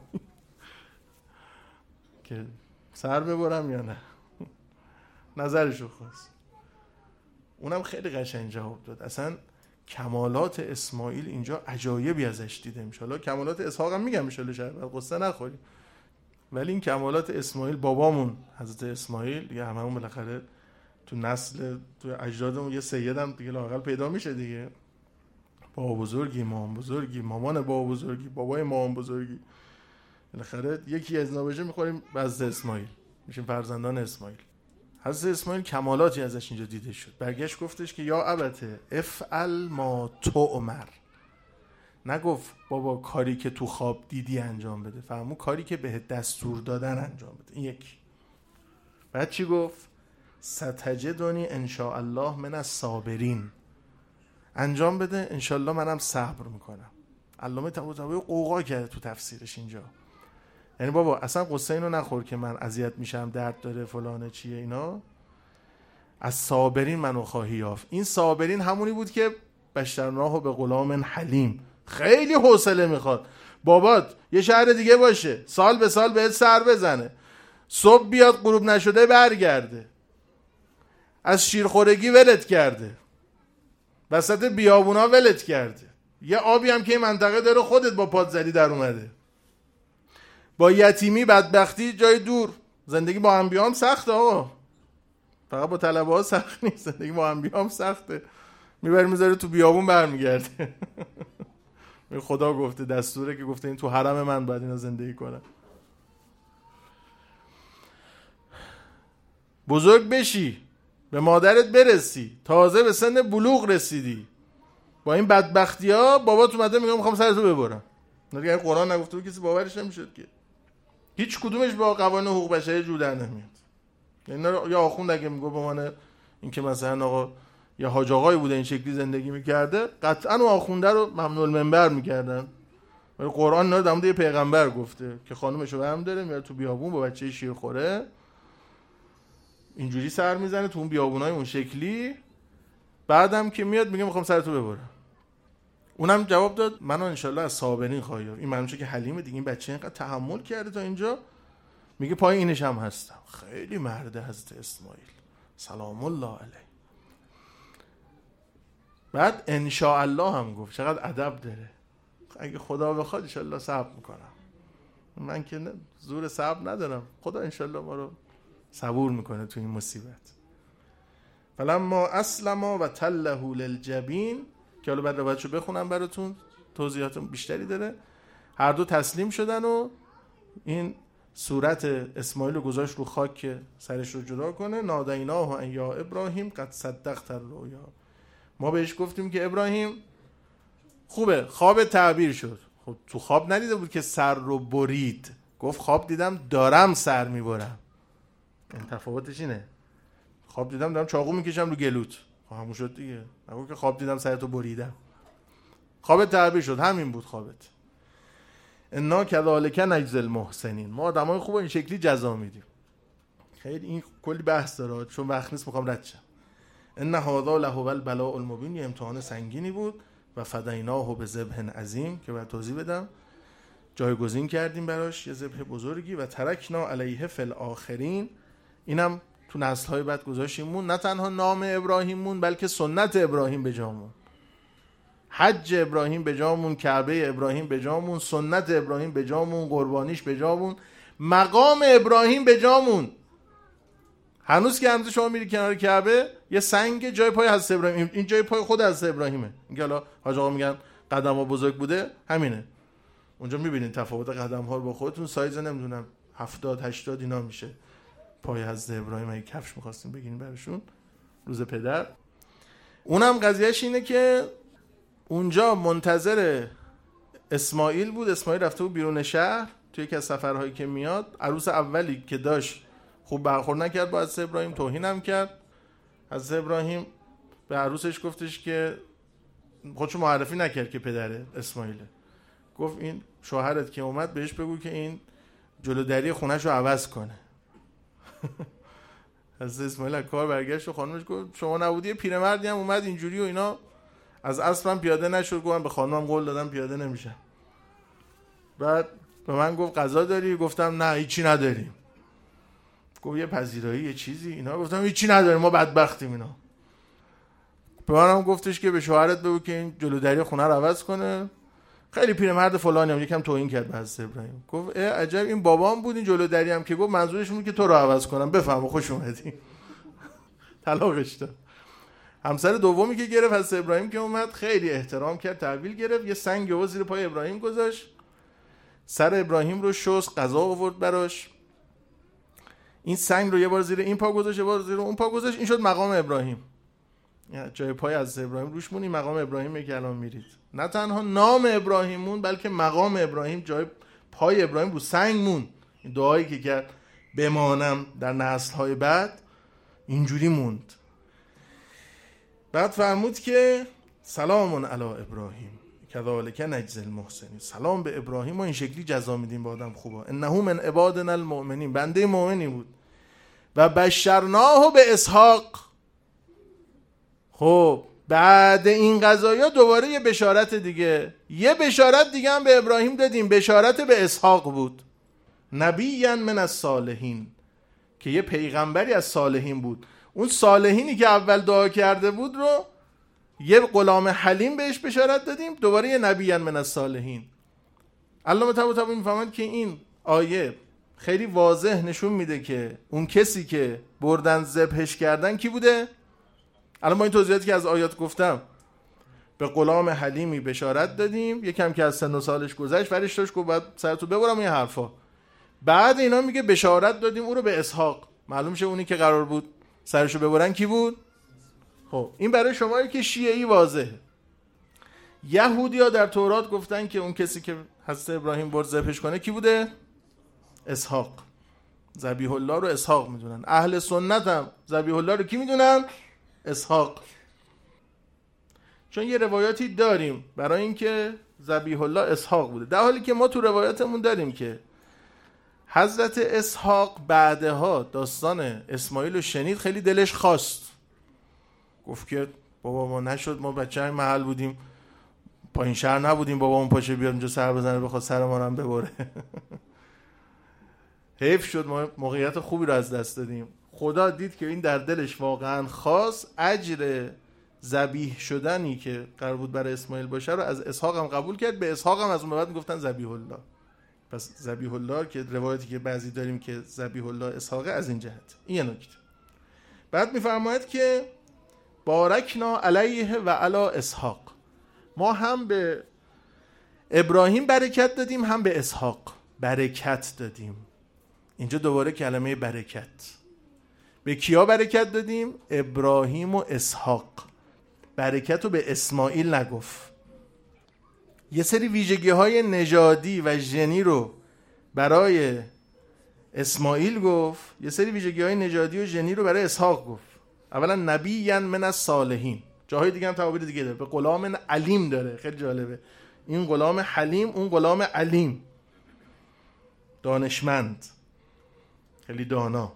که سر ببرم یا نه. نظرشو خواست. اونم خیلی قشنگ جواب داد. اصلا کمالات اسماعیل اینجا عجایبی ازش دیده میشه. حالا کمالات اسحاق هم میگم ان شاءالله قصه نخوریم، ولی این کمالات اسماعیل، بابامون حضرت اسماعیل دیگه هممون بالاخره تو نسل تو اجدادمون یه سیدم دیگه لااقل پیدا میشه دیگه. بابا بزرگی، مامان بزرگی، مامان بابا بزرگی، بابای مامان بزرگی، بالاخره یکی از اینا بشه میخوریم به حضرت اسماعیل، میشیم فرزندان اسماعیل. حضرت اسماعیل کمالاتی ازش اینجا دیده شد. برگشت گفتش که یا ابته افعل ما تؤمر، نگفت بابا کاری که تو خواب دیدی انجام بده، فهمون کاری که بهت دستور دادن انجام بده. این یکی. بعد چی گفت؟ ستجدنی ان شاء الله من الصابرین، انجام بده ان شاء الله منم صبر میکنم. علامه طباطبایی قوقا کرده تو تفسیرش اینجا. یعنی بابا اصلا قصه اینو نخور که من اذیت میشم، درد داره، فلانه، چیه اینا. از صابرین منو خواهی یافت. این صابرین همونی بود که بشرناه به غلام حلیم، خیلی حوصله میخواد. بابات یه شهر دیگه باشه، سال به سال بهت سر بزنه، صبح بیاد غروب نشده برگرده، از شیرخورگی ولت کرده، وسط بیابونا ولت کرده، یه آبی هم که این منطقه داره خودت با پات زدی در اومده، با یتیمی بدبختی جای دور. زندگی با انبیا هم سخته آقا، فقط با طلبه ها سخت نیست، زندگی با انبیا هم سخته. میبری میذاره تو بیابون برمیگرده. خدا گفته، دستوره که گفته این تو حرم من باید اینا زندگی کنن. بزرگ بشی، به مادرت برسی، تازه به سن بلوغ رسیدی، با این بدبختی ها بابات اومده میگه میخوام سرتو ببرم. دیگه قرآن نگفته بود کسی باورش نمیشد که. هیچ کدومش با قوانین حقوق بشری جور در نمیاد. یعنی یا آخوند اگه میگه به من این که مثلا آقا یا حاج آقایی بوده این شکلی زندگی میکرده، قطعا اون آخونده رو ممنوع المنبر میکردن. ولی قرآن اینا رو در مورد یه پیغمبر گفته که خانومشو برم داره میاد تو بیابون با بچه شیرخوره اینجوری سر میزنه تو اون بیابونای اون شکلی، بعدم که میاد میگه میخوام سرتو ببرم. اونم جواب داد منو انشالله از صابرین خواهی یافت. این معلومه که حلیمه دیگه، این بچه اینقدر تحمل کرده تا اینجا، میگه پای اینش هم هستم. خیلی مرده حضرت اسماعیل سلام الله علیه. بعد ان شاء الله هم گفت، چقدر ادب داره. اگه خدا بخواد ان شاء الله صبر میکنم. من که زور صبر ندارم، خدا ان شاء الله ما رو صبور میکنه تو این مصیبت. فلما اسلم و تله للجبین، که حالا بعد روایتشو بخونم براتون، توضیحات بیشتری داره. هر دو تسلیم شدن و این صورت اسماعیل رو گذاشت رو خاک که سرش رو جدا کنه. نادیناه ان یا ابراهیم قد صدقت الرؤیا، ما بهش گفتیم که ابراهیم خوبه خواب تعبیر شد. خب تو خواب ندیده بود که سر رو برید، گفت خواب دیدم دارم سر میبرم. این تفاوتش اینه. خواب دیدم دارم چاقو میکشم رو گلوت، خب همون شد دیگه. نگو که خواب دیدم سرتو بریدم. خواب تعبیر شد، همین بود خوابت. انا کذالک نجزی المحسنین، ما آدمای خوب این شکلی جزا میدیم. خیلی این کلی بحث داره، چون وقت نیست میخوام رد شم. ان هذا لهو البلاء المبین، یه امتحان سنگینی بود. و فدیناه بذبح عظیم، که بعد توضیح بدم، جایگزین کردیم براش یه ذبح بزرگی. و ترکنا علیه فی الاخرین، اینم تو نسل‌های بعد گذاشتیمون. نه تنها نام ابراهیمون بلکه سنت ابراهیم به جامون، حج ابراهیم به جامون، کعبه ابراهیم به جامون، سنت ابراهیم به جامون، قربانیش به جامون، مقام ابراهیم به جامون. هنوز که همز شما میری کنار کعبه یه سنگ جای پای حضرت ابراهیم، این جای پای خود حضرت ابراهیمه. میگه حالا حاج آقا میگن قدم‌ها بزرگ بوده، همینه. اونجا میبینین تفاوت قدم‌ها رو با خودتون، سایز نمیدونم 70 80 اینا میشه. پای حضرت ابراهیم اگه کفش می‌خواستیم بگیریم براشون روز پدر. اونم قضیهش اینه که اونجا منتظر اسماعیل بود. اسماعیل رفته بود بیرون شهر، توی یکی از سفرهایی که میاد عروس اولی که داشت خوب برخورد نکرد با حضرت ابراهیم، توهین هم کرد. حضرت ابراهیم به عروسش گفتش که خودشو معرفی نکرد که پدره اسماعیله، گفت این شوهرت که اومد بهش بگو که این جلودری خونه‌شو عوض کنه. حضرت اسماعیل از کار برگشت و خانمش گفت شما نبودی پیرمردی هم اومد اینجوری و اینا، از اصلا پیاده نشد. گفتم به خانمم قول دادم پیاده نمیشم. بعد به من گفت غذا داری؟ گفتم نه هیچی نداریم. گفت یه پذیرایی یه چیزی اینا؟ گفتم هیچی نداریم، ما بدبختیم اینا. به منم گفتش که به شوهرت بگو که این جلودری خونه رو عوض کنه. خیلی پیرمرد فلانی هم یکم توهین کرد به حضرت ابراهیم. گفت عجب این بابام بود این جلودری هم که گفت منظورش بود که تو رو عوض کنم. بفهم خوش اومدی. طلاقش داد. همسر دومی که گرفت حضرت ابراهیم که اومد خیلی احترام کرد، تحویل گرفت، یه سنگ و زیر پای ابراهیم گذاشت، سر ابراهیم رو شست، غذا آورد براش. این سنگ رو یه بار زیر این پا گذاشت، یه بار زیر اون پا گذاشت، این شد مقام ابراهیم. جای پای حضرت ابراهیم روش مون، این مقام ابراهیمه که الان میرید. نه تنها نام ابراهیم مون بلکه مقام ابراهیم جای پای ابراهیم رو سنگ مون. این دعایی که کرد بمانم در نسل‌های بعد اینجوری موند. بعد فرمود که سلام علی ابراهیم کذالک نجزی المحسنین، سلام به ابراهیم و این شکلی جزا میدیم به آدم خوبا. انه من عبادنا المؤمنین، بنده مؤمنی بود. و بشرناه به اسحاق. خب بعد این قضایا دوباره یه بشارت دیگه، یه بشارت دیگه هم به ابراهیم دادیم، بشارت به اسحاق بود. نبیًا من الصالحین، که یه پیغمبری از صالحین بود. اون صالحینی که اول دعا کرده بود رو یه غلام حلیم بهش بشارت دادیم، دوباره یه نبیًا من الصالحین. علامه طباطبایی میفهمند که این آیه خیلی واضح نشون میده که اون کسی که بردن ذبحش کردن کی بوده. الان ما این توضیحاتی که از آیات گفتم، به غلام حلیمی بشارت دادیم، یکم که از سن و سالش گذشت، فرشته‌اش گفت بعد سرتو ببرم این حرفا. بعد اینا میگه بشارت دادیم او رو به اسحاق. معلوم شه اونی که قرار بود سرشو ببرن کی بود؟ خب این برای شمایی که شیعی واضحه. یهودی‌ها در تورات گفتن که اون کسی که حضرت ابراهیم برد ذبحش کنه کی بوده؟ اسحاق. ذبیح الله رو اسحاق میدونن. اهل سنت هم ذبیح الله رو کی میدونن؟ اسحاق. چون یه روایاتی داریم برای اینکه ذبیح الله اسحاق بوده، در حالی که ما تو روایاتمون داریم که حضرت اسحاق بعدها داستان اسماعیل رو شنید، خیلی دلش خواست، گفت که بابا ما نشد، ما بچه های محل بودیم، پایین شهر نبودیم، بابا اون پاشه بیاد اونجا سر بزنه بخواد سر ما رو هم ببره. حیف شد، ما موقعیت خوبی رو از دست دادیم. خدا دید که این در دلش واقعا خواست، اجر ذبیح شدنی که قرار بود برای اسماعیل باشه رو از اسحاق هم قبول کرد. به اسحاق هم از اون بعد میگفتن ذبیح الله. پس ذبیح الله که روایتی که بعضی داریم که ذبیح الله اسحاق از این جهت. این یه نکته. بعد میفرماید که بارکنا علیه و علی اسحاق، ما هم به ابراهیم برکت دادیم هم به اسحاق برکت دادیم. اینجا دوباره کلمه برکت. به کیا برکت دادیم؟ ابراهیم و اسحاق. برکت رو به اسماعیل نگفت. یه سری ویژگی های نژادی و ژنی رو برای اسماعیل گفت، یه سری ویژگی های نژادی و ژنی رو برای اسحاق گفت. اولا نبیًا من الصالحین، جاهای دیگه هم تعابیر دیگه داره. به غلام علیم داره، خیلی جالبه. این غلام حلیم، اون غلام علیم، دانشمند، خیلی دانا.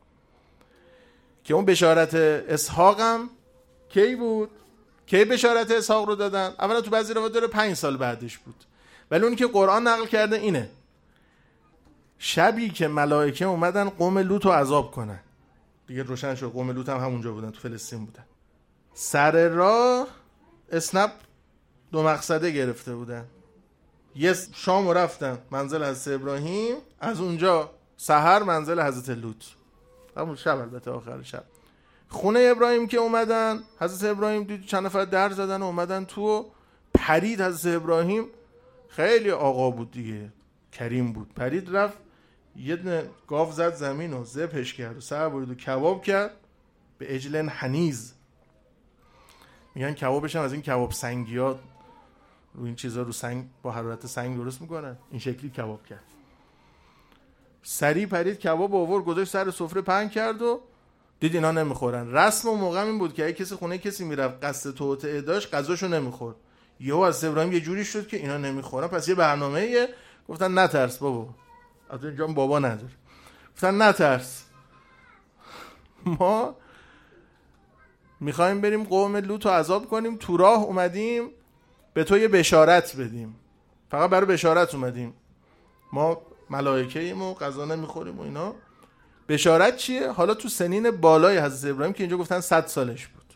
که اون بشارت اسحاق هم کی بود؟ کی بشارت اسحاق رو دادن؟ اولا تو بعضی روایات داره 5 سال بعدش بود، ولی اون که قرآن نقل کرده اینه شبی که ملائکه اومدن قوم لوط رو عذاب کنن. دیگه روشن شد قوم لوط هم همونجا بودن، تو فلسطین بودن. سر راه اسنپ 2 مقصده گرفته بودن. یه شام رفتن منزل حضرت ابراهیم، از اونجا سحر منزل حضرت لوط. همون شب، البته آخر شب خونه ابراهیم که اومدن، حضرت ابراهیم دید چند نفر در زدن و اومدن تو، پرید. حضرت ابراهیم خیلی آقا بود دیگه، کریم بود، پرید رفت یه دونه گاو زد زمین و ذبحش کرد و سر برید و کباب کرد به عجل حنیز. میگن کبابش هم از این کباب سنگیات رو این چیزا رو سنگ با حرارت سنگ درست میکنن، این شکلی کباب کرد. سریع پرید کباب آورد گذاشت سر سفره پهن کرد و دید اینا نمیخورن. رسم و موقع این بود که اگه کسی خونه کسی میرفت قصد توطئه داشت غذاشو نمیخورد. یهو از ابراهیم یه جوری شد که اینا نمیخورن، پس یه برنامه‌ایه. گفتن نترس بابا، از اینجا بابا نداره. گفتن نترس، ما میخوایم بریم قوم لوط رو عذاب کنیم، تو راه اومدیم به تو یه بشارت بدیم، فقط برای بشارت اومدیم، ما ملائکه ایم و غذا نمیخوریم و اینا. بشارت چیه؟ حالا تو سنین بالای حضرت ابراهیم که اینجا گفتن 100 سالش بود،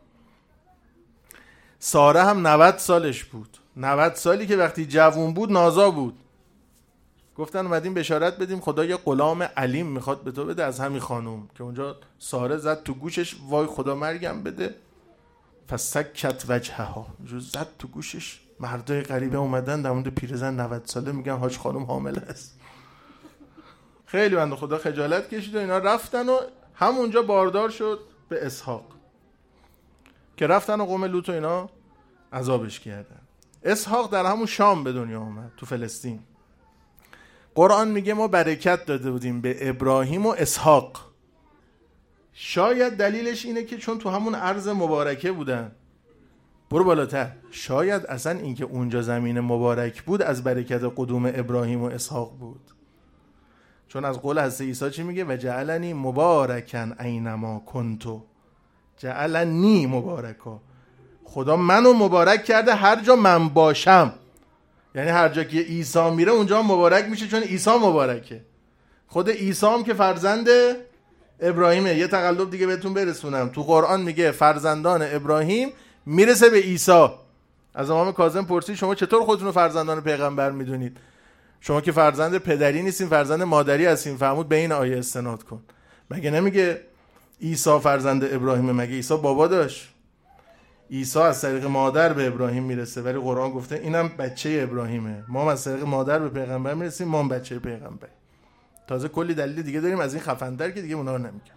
ساره هم 90 سالش بود، 90 سالی که وقتی جوون بود نازا بود. گفتن اومدیم بشارت بدیم خدا یه غلام علیم میخواد به تو بده از همین خانوم، که اونجا ساره زد تو گوشش وای خدا مرگم بده، فسکت وجهها، زد تو گوشش. مردای غریبه اومدن در مورد پیرزن 90 ساله میگن حاج خانوم حامله است. خیلی بنده خدا خجالت کشید و اینا رفتن و همونجا باردار شد به اسحاق که رفتن و قوم لوط و اینا عذابش کردن. اسحاق در همون شام به دنیا اومد، تو فلسطین. قرآن میگه ما برکت داده بودیم به ابراهیم و اسحاق. شاید دلیلش اینه که چون تو همون ارض مبارکه بودن. برو بالاتر، شاید اصلا اینکه اونجا زمین مبارک بود از برکت قدوم ابراهیم و اسحاق بود، چون از قول حضرت عیسی چی میگه؟ و جعلنی مبارکن اینما کنتو، جعلنی مبارکا، خدا منو مبارک کرده هر جا من باشم. یعنی هر جا که عیسی میره اونجا مبارک میشه، چون عیسی مبارکه. خود عیسی هم که فرزند ابراهیمه. یه تقلب دیگه بهتون برسونم، تو قرآن میگه فرزندان ابراهیم میرسه به عیسی. از امام کاظم پرسید شما چطور خودتون رو فرزندان پیغمبر میدونید؟ شما که فرزند پدری نیستین، فرزند مادری هستین. فرمود به این آیه استناد کن. مگه نمیگه عیسی فرزند ابراهیمه؟ مگه عیسی بابا داشت؟ عیسی از طریق مادر به ابراهیم میرسه، ولی قرآن گفته اینم بچه ابراهیمه. ما هم از طریق مادر به پیغمبر میرسیم، ما هم بچه پیغمبر. تازه کلی دلیل دیگه داریم از این خفن‌تر که دیگه اونا رو نمیگم.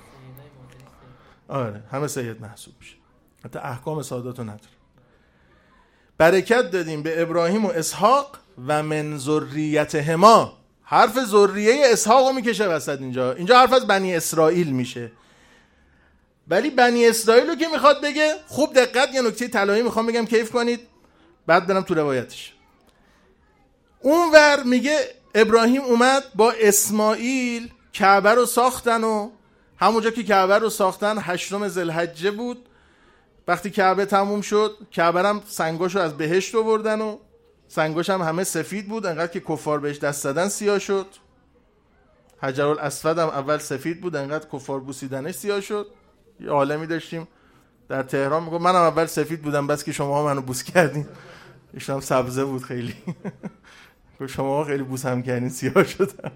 آره همه سید محسوب میشه، حتی احکام ساداتو نداره. برکت دادیم به ابراهیم و اسحاق و من ذریتهما. حرف ذریه اسحاق رو میکشه وسط اینجا حرف از بنی اسرائیل میشه، ولی بنی اسرائیل رو که میخواد بگه خوب دقت، یه نکته طلایی میخوام بگم کیف کنید بعد برم تو روایتش. اونور میگه ابراهیم اومد با اسماعیل کعبه رو ساختن و همونجا که کعبه رو ساختن 8 ذوالحجه بود. وقتی کعبه تموم شد، کعبه هم سنگاشو از بهشت آوردن و سنگاش هم همه سفید بود، انقدر که کفار بهش دست زدن سیاه شد. حجرالاسود هم اول سفید بود، انقدر کفار بوسیدنش سیاه شد. یه عالمی داشتیم در تهران میگم منم اول سفید بودم بس که شما منو بوس کردین. ایشون سبزه بود خیلی. شما خیلی بوس هم کردین سیاه شدم.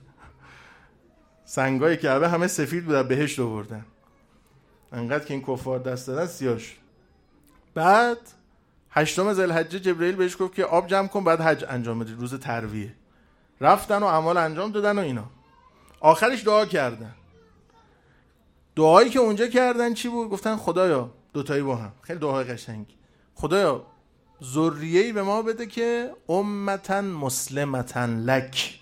سنگای کعبه همه سفید بود، بهشت آوردن، انقدر که این کفار دست دادن سیاه شد. بعد 8 ذوالحجه جبرئیل بهش گفت که آب جمع کن بعد حج انجام بدی، روز ترویه. رفتن و اعمال انجام دادن و اینا. آخرش دعا کردن. دعایی که اونجا کردن چی بود؟ گفتن خدایا، دوتایی با هم خیلی دعای قشنگی، خدایا ذریه‌ای به ما بده که امتن مسلمتن لک،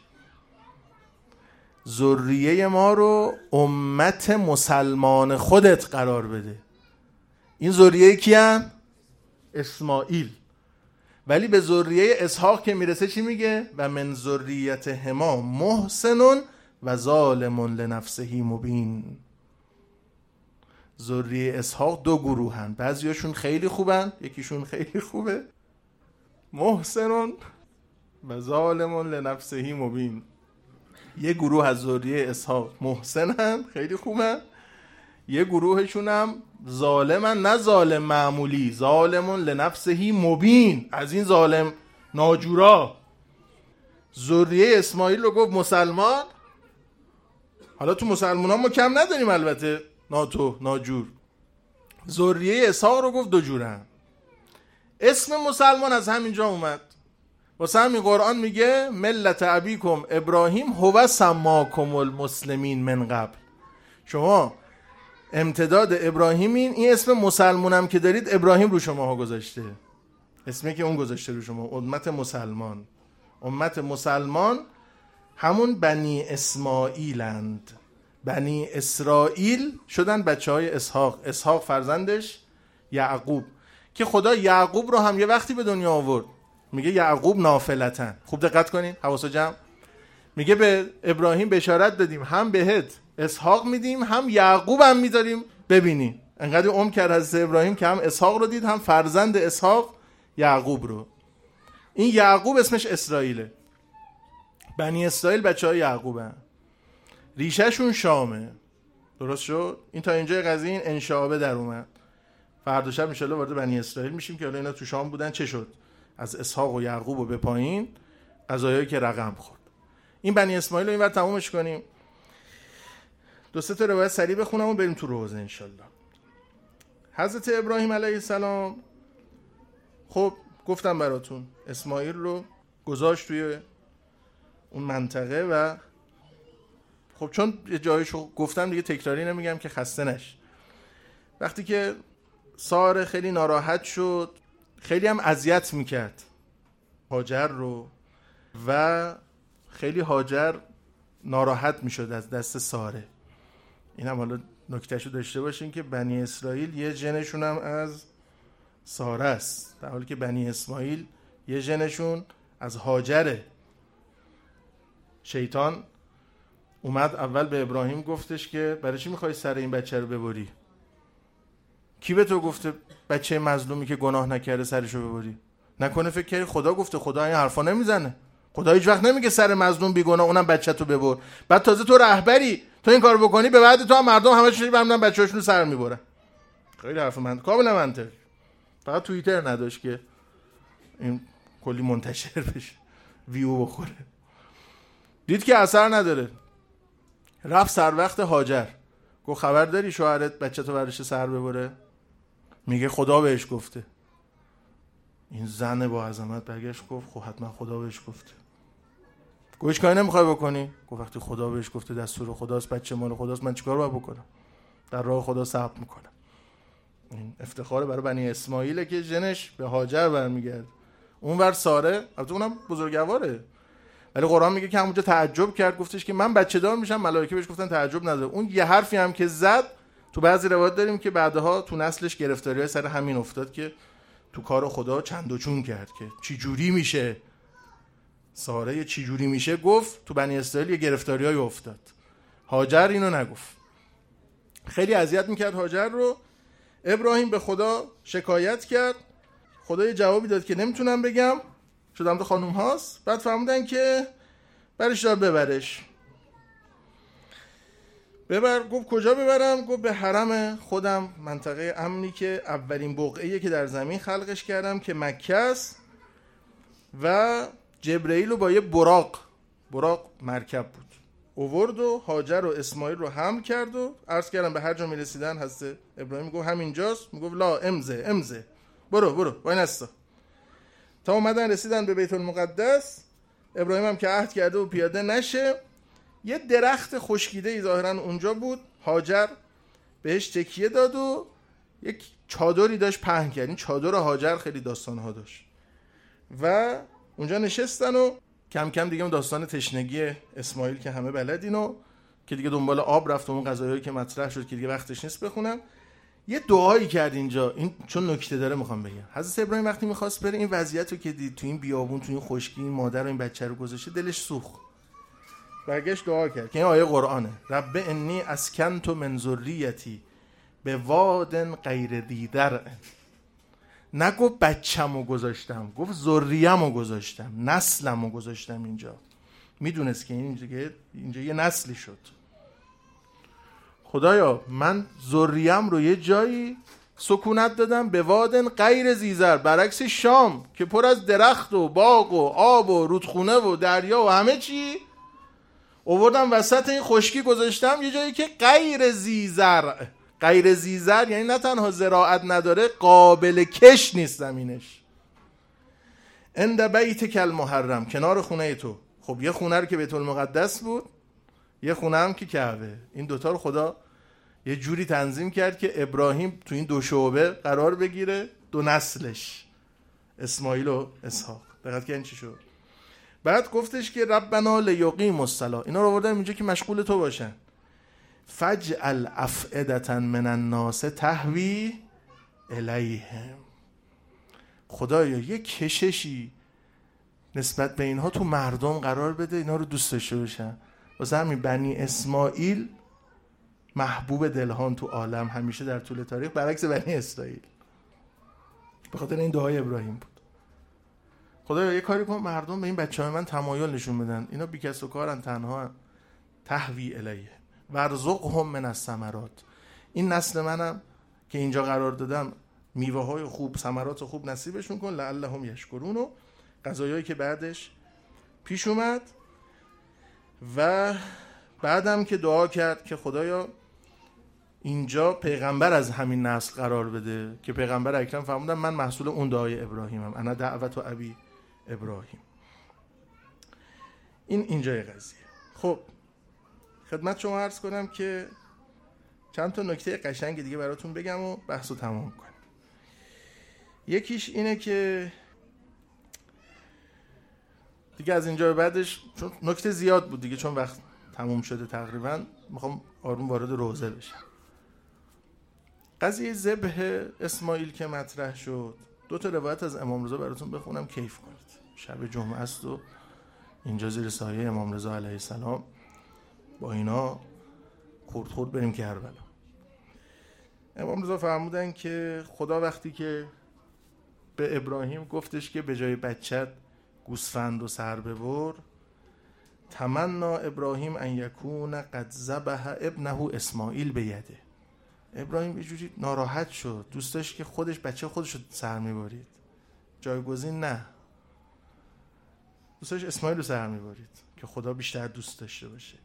ذریه ما رو امت مسلمان خودت قرار بده. این ذریه کیان؟ اسماعیل. ولی به ذریه اسحاق که میرسه چی میگه؟ و من ذریتهما محسن و ظالم لنفسه مبین. ذریه اسحاق 2 گروهن، بعضیاشون خیلی خوبن، یکیشون خیلی خوبه، محسن و ظالم لنفسه مبین. یه گروه از ذریه اسحاق محسنن، خیلی خوبن، یه گروهشون هم ظالمن، نه ظالم معمولی، ظالم لنفسه مبین، از این ظالم ناجورا. ذریه اسماعیل رو گفت مسلمان. حالا تو مسلمانان ما کم نداریم البته، ناجور. ذریه اسحاق رو گفت 2 جورن. اسم مسلمان از همینجا اومد. واسه همین قرآن میگه ملت ابیکم ابراهیم هو سماکم المسلمین من قبل. شما امتداد ابراهیمین، این اسم مسلمونم که دارید ابراهیم رو شما گذاشته، اسمی که اون گذاشته رو شما، امت مسلمان. امت مسلمان همون بنی اسماعیلند. بنی اسرائیل شدن بچه های اسحاق، اسحاق فرزندش یعقوب، که خدا یعقوب رو هم یه وقتی به دنیا آورد. میگه یعقوب نافلتن. خوب دقت کنین، حواسو جمع. میگه به ابراهیم بشارت دادیم هم بهت اسحاق میدیم هم یعقوب هم میذاریم ببینی. انقدر عمر کرد حضرت ابراهیم که هم اسحاق رو دید هم فرزند اسحاق یعقوب رو. این یعقوب اسمش اسرائیله. بنی اسرائیل بچه های یعقوبن، ریشهشون شامه. درست شد؟ این تا اینجای قضیه این انشعابه در اومد. فردا شب انشالله وارد بنی اسرائیل میشیم که حالا اینا تو شام بودن چه شد، از اسحاق و یعقوب و به پایین قضایایی که رقم خورد. این بنی اسماعیل رو اینور تمومش کنیم. دو سه تا روایت سریع بخونم و بریم تو روزه انشالله. حضرت ابراهیم علیه السلام، خب گفتم براتون، اسماعیل رو گذاشت توی اون منطقه و خب چون جایشو گفتم دیگه تکراری نمیگم که خسته نش. وقتی که ساره خیلی ناراحت شد، خیلی هم اذیت میکرد هاجر رو و خیلی هاجر ناراحت میشد از دست ساره. این هم حالا نکتهشو داشته باشین که بنی اسرائیل یه ژنشون هم از ساره است، در حالی که بنی اسماعیل یه ژنشون از هاجره. شیطان اومد اول به ابراهیم گفتش که برای چی میخوای سر این بچه رو ببری؟ کی به تو گفته بچه مظلومی که گناه نکرده سرشو ببری؟ نکنه فکر کردی خدا گفته؟ خدا این حرفا نمیزنه. خدا هیچ وقت نمیگه سر مظلوم بیگناه اونم بچه تو ببر. بعد تازه تو رهبری، تو این کارو بکنی به بعد تو هم مردم همشون برمیدن بچه‌هاشون رو سر میبرن. خیلی حرف من کاملا منطقی. فقط توییتر نداشت که این کلی منتشر بشه، ویو بخوره. دید که اثر نداره، رفت سر وقت هاجر، گفت خبر داری شوهرت بچه تو برش سر ببره؟ میگه خدا بهش گفته. این زن با عظمت برگشت گفت خب حتما خدا بهش گفته. گوش کاری نمیخوای بکنی؟ گفت وقتی خدا بهش گفته دستور خداست، بچه مال خداست، من چیکار باید بکنم؟ در راه خدا صبر میکنم. این افتخار برای بنی اسماعیله که ژنش به هاجر برمیگرده. اونور ساره، البته اونم بزرگواره، ولی قرآن میگه که همونجا تعجب کرد، گفتش که من بچه دار میشم. ملائکه بهش گفتن تعجب نداره. اون یه حرفی هم که زد، تو بعضی روایات داریم که بعدها تو نسلش گرفتاری‌های سر همین افتاد که تو کار خدا چند و چون کرد که چی جوری میشه. ساره چی جوری میشه گفت، تو بنی اسرائیل یه گرفتاری‌های افتاد. هاجر اینو نگفت. خیلی اذیت میکرد هاجر رو. ابراهیم به خدا شکایت کرد، خدا یه جوابی داد که نمیتونم بگم، شدم تو خانوم هاست. بعد فرمودن که برش دار ببرش. ببر. گفت کجا ببرم؟ گفت به حرم خودم، منطقه امنی که اولین بقعه‌ایه که در زمین خلقش کردم که مکه است. و جبرئیل رو با یه براق مرکب بود اوورد و هاجر و اسماعیل رو حمل کرد و عرض کردم به هر جا می رسیدن حضرت ابراهیم گفت همینجاست. میگفت لا امزه برو وای نستا. تا اومدن رسیدن به بیت المقدس. ابراهیم هم که عهد کرده و پیاده نشه، یه درخت خشکیده ظاهرا اونجا بود. هاجر بهش تکیه داد و یک چادری داشت پهن کرد. این چادر هاجر خیلی داستانها داشت و اونجا نشستن و کم کم دیگه اون داستان تشنگی اسماعیل که همه بلدینو که دیگه دنبال آب رفت و اون قضایایی که مطرح شد که دیگه وقتش نیست بخونم. یه دعایی کرد اینجا، این چون نکته داره میخوام بگم. حضرت ابراهیم وقتی میخواست بره این وضعیتو که دید تو این بیابون، تو این خشکی، این مادر و این بچه رو گذاشته، دلش سوخت. برگشت دعا کرد که این آیه قرآنه: رب انی اسکنت من ذریتی به واد غیر ذی درع. نگفت بچه‌مو گذاشتم، گفت ذریه‌مو گذاشتم، نسلمو گذاشتم اینجا. میدونست که اینجا یه نسلی شد. خدایا من ذریه‌م رو یه جایی سکونت دادم به وادن غیر ذی زرع، برعکس شام که پر از درخت و باغ و آب و رودخونه و دریا و همه چی، آوردم وسط این خشکی گذاشتم یه جایی که غیر ذی زرع. غیر ذی زرع یعنی نه تنها زراعت نداره، قابل کش نیست زمینش. عند بیتک المحرم، کنار خونه تو. خب یه خونه رو که بیت المقدس بود، یه خونه هم که کعبه. این دوتا رو خدا یه جوری تنظیم کرد که ابراهیم تو این دو شعبه قرار بگیره، دو نسلش اسماعیل و اسحاق. دقت کردین چی شد؟ بعد گفتش که ربنا لیقیموا الصلاة، اینا رو آوردم اینجا که مشغول تو باشن. فجعل افئدة من الناس تهوی الیهم، خدایا یه کششی نسبت به اینها تو مردم قرار بده، اینا رو دوست داشته باشن. واسه همین بنی اسماعیل محبوب دلهان تو عالم همیشه در طول تاریخ، برعکس بنی اسرائیل. به خاطر این دعای ابراهیم بود. خدایا یه کاری کن مردم به این بچه‌های من تمایل نشون بدن، اینا بی کس و کارن، تنها تهوی الیه ورزقهم من الثمرات. این نسل منم که اینجا قرار دادم میوه های خوب، ثمرات خوب نصیبشون کن، لعلهم یشکرون. و قضایایی که بعدش پیش اومد. و بعدم که دعا کرد که خدایا اینجا پیغمبر از همین نسل قرار بده، که پیغمبر اکرم فرمودن من محصول اون دعای ابراهیمم، انا دعوت و ابی ابراهیم. این اینجای قضیه. خب خدمت شما عرض کنم که چند تا نکته قشنگ دیگه براتون بگم و بحثو تمام کنم. یکیش اینه که دیگه از اینجا به بعدش، چون نکته زیاد بود دیگه، چون وقت تموم شده تقریبا، میخوام آروم وارد روزه بشم. قضیه ذبح اسماعیل که مطرح شد، دو تا روایت از امام رضا براتون بخونم کیف کنید. شب جمعه است و اینجا زیر سایه امام رضا علیه السلام با اینا خورد بریم کربلا. امام رضا فرمودن که خدا وقتی که به ابراهیم گفتش که به جای بچت گوسفند و سر ببر، تمنا ابراهیم ان یکون قد ذبح ابنه اسماعیل بیده. ابراهیم یه جوری ناراحت شد، دوست داشت که خودش بچه خودش رو سر میبرید، جایگزین نه، دوست داشت اسماعیل رو سر میبرید که خدا بیشتر دوست داشته باشه.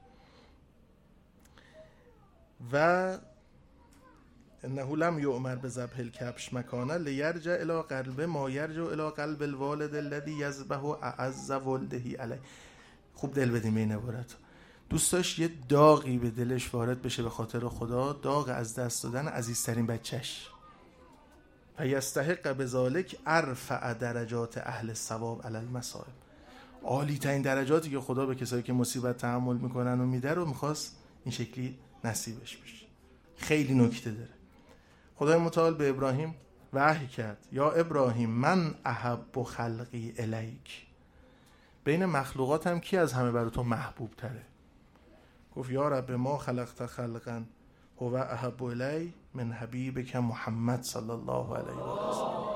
و انه لم یؤمر بذبح الکبش مکانا لیرجع الی قلب ما یرجع الی قلب الوالد الذی یذبح اعز ولده علیه. خوب دل بدیم این عبارت. دوست داشت یه داغی به دلش وارد بشه به خاطر خدا، داغ از دست دادن عزیزترین بچهش. فیستحق بذالک ارفع درجات اهل الثواب علی المصائب. عالی ترین درجاتی که خدا به کسایی که مصیبت تحمل میکنن و میده رو میخواست این شکلی نصیبش بشه. خیلی نکته داره. خدای متعال به ابراهیم وحی کرد یا ابراهیم من احب خلقی الیک، بین مخلوقات هم کی از همه برای تو محبوب تره؟ گفت یا رب ما خلقت خلقا هو احب الی من حبیبک محمد صلی الله علیه و آله.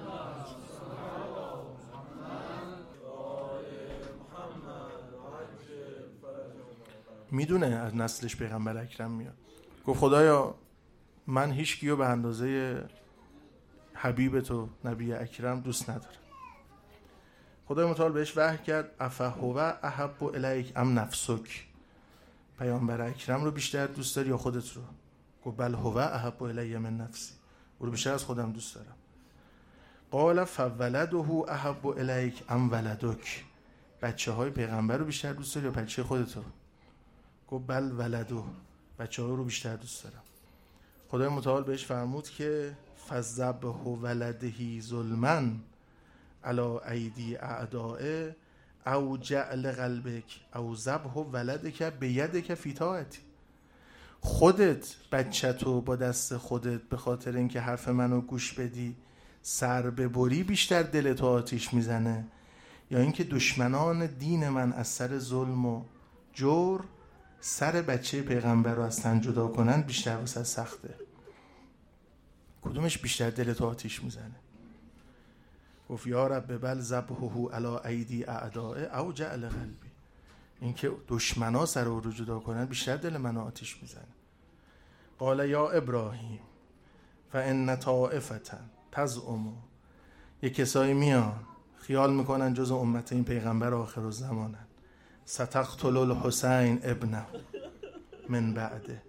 میدونه از نسلش پیغمبر اکرم میاد. گفت خدایا من هیچ کیو به اندازه حبیب تو نبی اکرم دوست ندارم. خدای متعال بهش وحی کرد افهو احب الیک ام نفسک، پیامبر اکرم رو بیشتر دوست داری یا خودت رو؟ گفت بل هو احب الی من نفسی، او رو بیشتر از خودم دوست دارم. قال فولده احب الیک ام ولدک، بچه های پیغمبر رو بیشتر دوست داری یا بچه خودت رو؟ گفت بل ولده، بچه ها رو بیشتر دوست دارم. خدای متعال بهش فرمود که فذبح ولده ظلما علی ایدی اعدائه او جعل قلبک او ذبح ولدک بیدک فی طاعتی. خودت بچه‌تو با دست خودت به خاطر اینکه حرف منو گوش بدی سر ببری بیشتر دلتو آتیش میزنه، یا اینکه دشمنان دین من از سر ظلم و جور سر بچه پیغمبر رو از تن جدا کنن بیشتر واسه سخته؟ کدومش بیشتر دلتو آتیش میزنه؟ گفت یا رب بل ذبحه علی ایدی اعدائه او جعل قلبی، اینکه دشمنا سر او رو جدا کنن بیشتر دل منو آتیش میزنه. قال یا ابراهیم فان طائفه تزعم، یک کسایی میان خیال میکنن جز امت این پیغمبر آخر الزمانن، ستقتل الحسین ابنه من بعده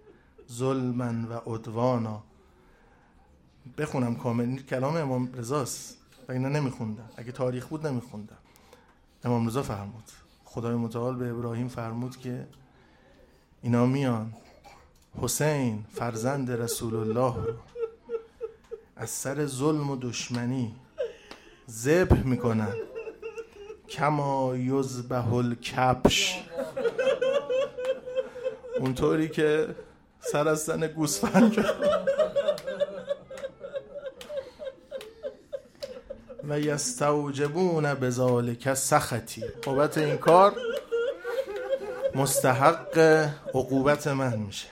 ظلما و عدوانا. بخونم کامل، این کلام امام رضاست اینا نمیخوندم، اگه تاریخ بود نمیخوندم. امام رضا فرمود، خدای متعال به ابراهیم فرمود که اینا میان حسین فرزند رسول الله رو از سر ظلم و دشمنی ذبح میکنن کما یذبح الکبش، اونطوری که سر از تن گوسفند و یستوجبون بذالک سخطی، بابت این کار مستحق عقوبت من میشه.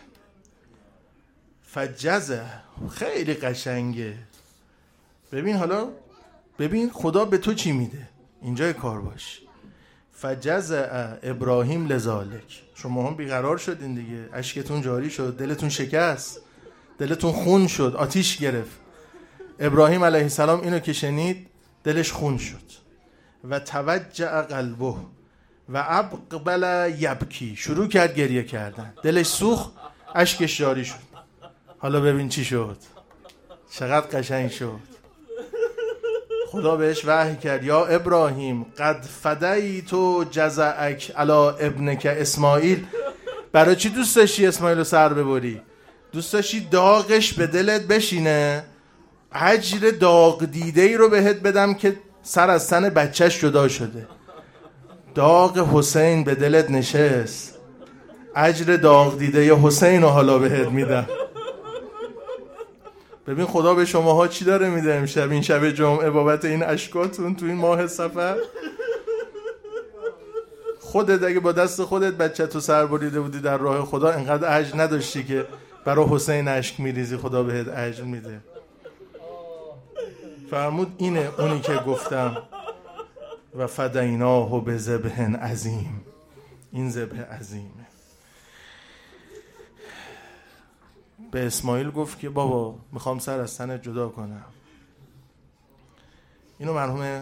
فجزه، خیلی قشنگه. ببین حالا، ببین خدا به تو چی میده، اینجای کار باش. فجزع ابراهیم لذالک، شما هم بیقرار شدین دیگه، اشکتون جاری شد، دلتون شکست، دلتون خون شد، آتیش گرفت. ابراهیم علیه السلام اینو که شنید دلش خون شد. و توجع قلبه و ابقبل یبکی، شروع کرد گریه کردن، دلش سوخت، اشکش جاری شد. حالا ببین چی شد، چقدر قشنگ شد. خدا بهش وحی کرد یا ابراهیم قد فدیت جزعک علی ابنک اسماعیل. برای چی دوست داشتی اسماعیل رو سر ببری؟ دوست داشتی داغش به دلت بشینه، اجر داغ دیده ای رو بهت بدم که سر از تن بچهش جدا شده. داغ حسین به دلت نشست، اجر داغ دیده حسین رو حالا بهت میدم. ببین خدا به شماها چی داره میده امشب، این شب جمعه، بابت این اشکاتون تو این ماه صفر. خودت اگه با دست خودت بچه‌تو سر بریده بودی در راه خدا، انقدر اجر نداشتی که برای حسین اشک میریزی، خدا بهت اجر میده. فرمود اینه اونی که گفتم و فدیناه بذبح عظیم، این ذبح عظیمه. به اسماعیل گفت که بابا میخوام سر از تنت جدا کنم. اینو مرحوم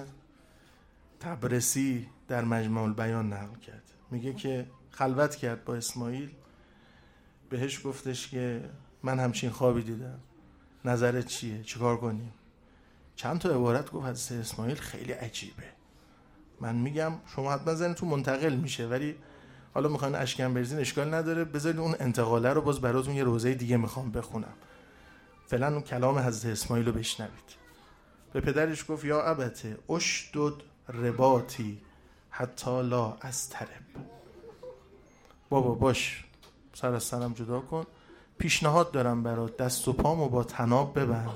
طبرسی در مجمع البیان نقل کرد. میگه که خلوت کرد با اسماعیل، بهش گفتش که من همچین خوابی دیدم، نظرت چیه، چیکار کنیم؟ چند تا عبارت گفت حضرت اسماعیل خیلی عجیبه. من میگم شما حتما ذهنتون منتقل میشه، ولی حالا میخواین اشکم بریزین اشکال نداره، بذارید اون انتقاله رو باز براتون یه روزه دیگه میخوام بخونم. فعلا اون کلام حضرت اسماعیل رو بشنوید. به پدرش گفت یا ابته اشدد رباطی حتی لا استرب. بابا باش، سر از سرم جدا کن، پیشنهاد دارم برات، دست و پامو با طناب ببند،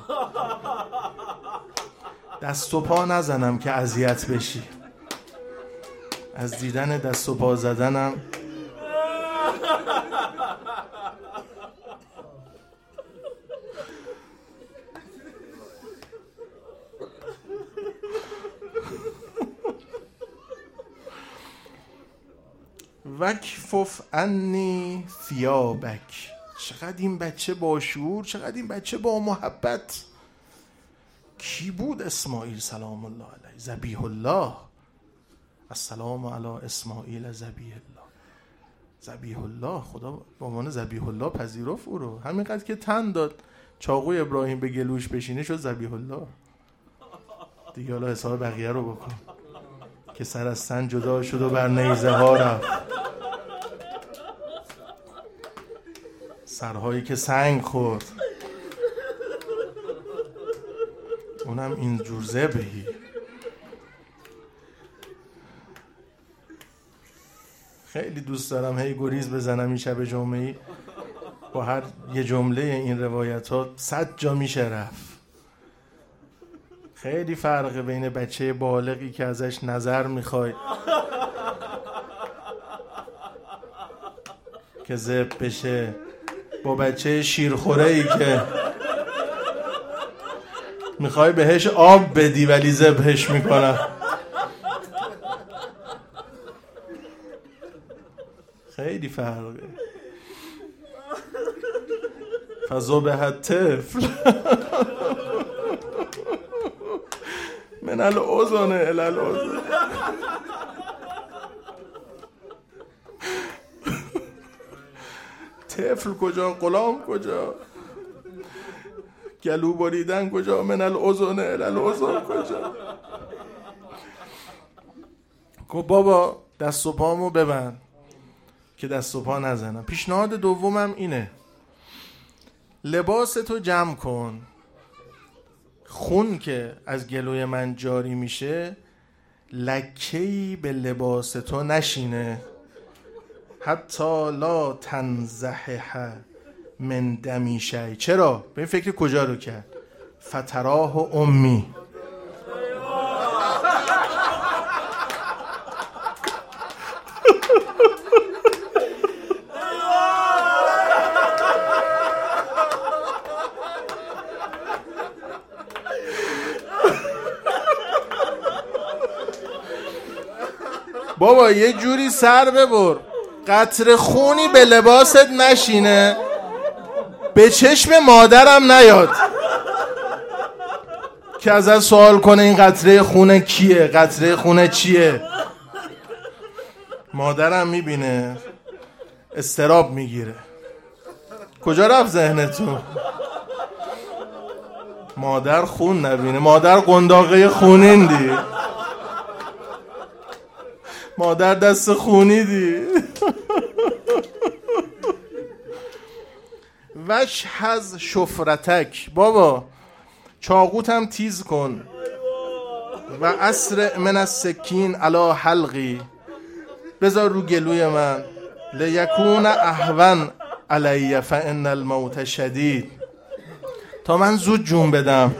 دست و پا نزنم که اذیت بشی. از دیدن دست و پا زدنم وکفف عنی ثیابک. چقدر این بچه با شعور، چقدر این بچه با محبت. کی بود اسماعیل سلام الله علیه؟ ذبیح الله. السلام علی اسماعیل ذبیح الله. ذبیح الله، خدا به عنوان ذبیح الله پذیرفت او رو. همینقدر که تن داد چاقوی ابراهیم به گلوش بشینه شد ذبیح الله. دیگه حالا حساب بقیه رو بکن که سر از تن جدا شد و بر نیزه ها رفت. سرهایی که سنگ خورد، اونم اینجور ذبحی. خیلی دوست دارم هی گریز بزنم این شب جمعه‌ای، با هر یه جمله این روایت ها 100 جا میشه رفت. خیلی فرقه بین بچه بالغی که ازش نظر میخوای که ذبح بشه، با بچه شیرخوره‌ای که میخوای بهش آب بدی ولی ذبحش میکنن. خیلی فرقه. فذبح الطفل من الاذن الی الاذن. طفل کجا، غلام کجا؟ گلو بریدن کجا؟ من الاذن الی الاذن کجا؟ گفت بابا دست و پامو ببند که دست و پا نزنم. پیشنهاد دومم اینه، لباستو جمع کن، خون که از گلوی من جاری میشه لکه‌ای به لباس تو نشینه، حتی لا تنزحح من دمی شی. چرا؟ به این فکر کجا رو کرد؟ فتراه و امی. بابا یه جوری سر ببر قطره خونی به لباست نشینه، به چشم مادرم نیاد که ازت سوال کنه این قطره خونه کیه، قطره خونه چیه. مادرم میبینه استراب میگیره. کجا رفت ذهنتون؟ مادر خون نبینه، مادر قنداقه خونین دی، مادر دست خونی دی. وشحذ شفرتک، بابا چاقوتم تیز کن. و اسرع من السکین علی حلقی، بذار رو گلوی من. لیکون اهون علی فان الموت شدید، تا من زود جون بدم،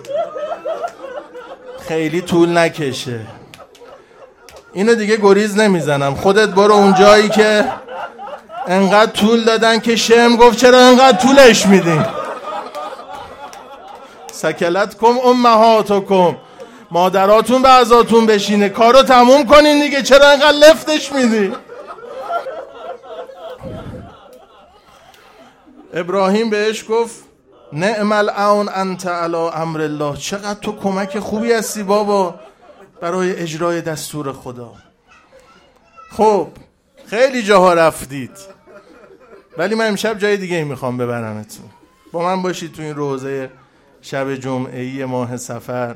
خیلی طول نکشه. اینو دیگه گریز نمیزنم، خودت برو اون جایی که انقدر طول دادن که شم گفت چرا انقدر طولش میدین. سکلتکم امهاتکم، مادراتون به عزاتون بشینه، کارو تموم کنین دیگه، چرا انقدر لفتش میدی؟ ابراهیم بهش گفت نعم العون انت علی امر الله، چقدر تو کمک خوبی هستی بابا برای اجرای دستور خدا. خب خیلی جاها رفتید، ولی من امشب جای دیگه میخوام ببرمتون. با من باشید تو این روزه شب جمعه‌ای ماه صفر.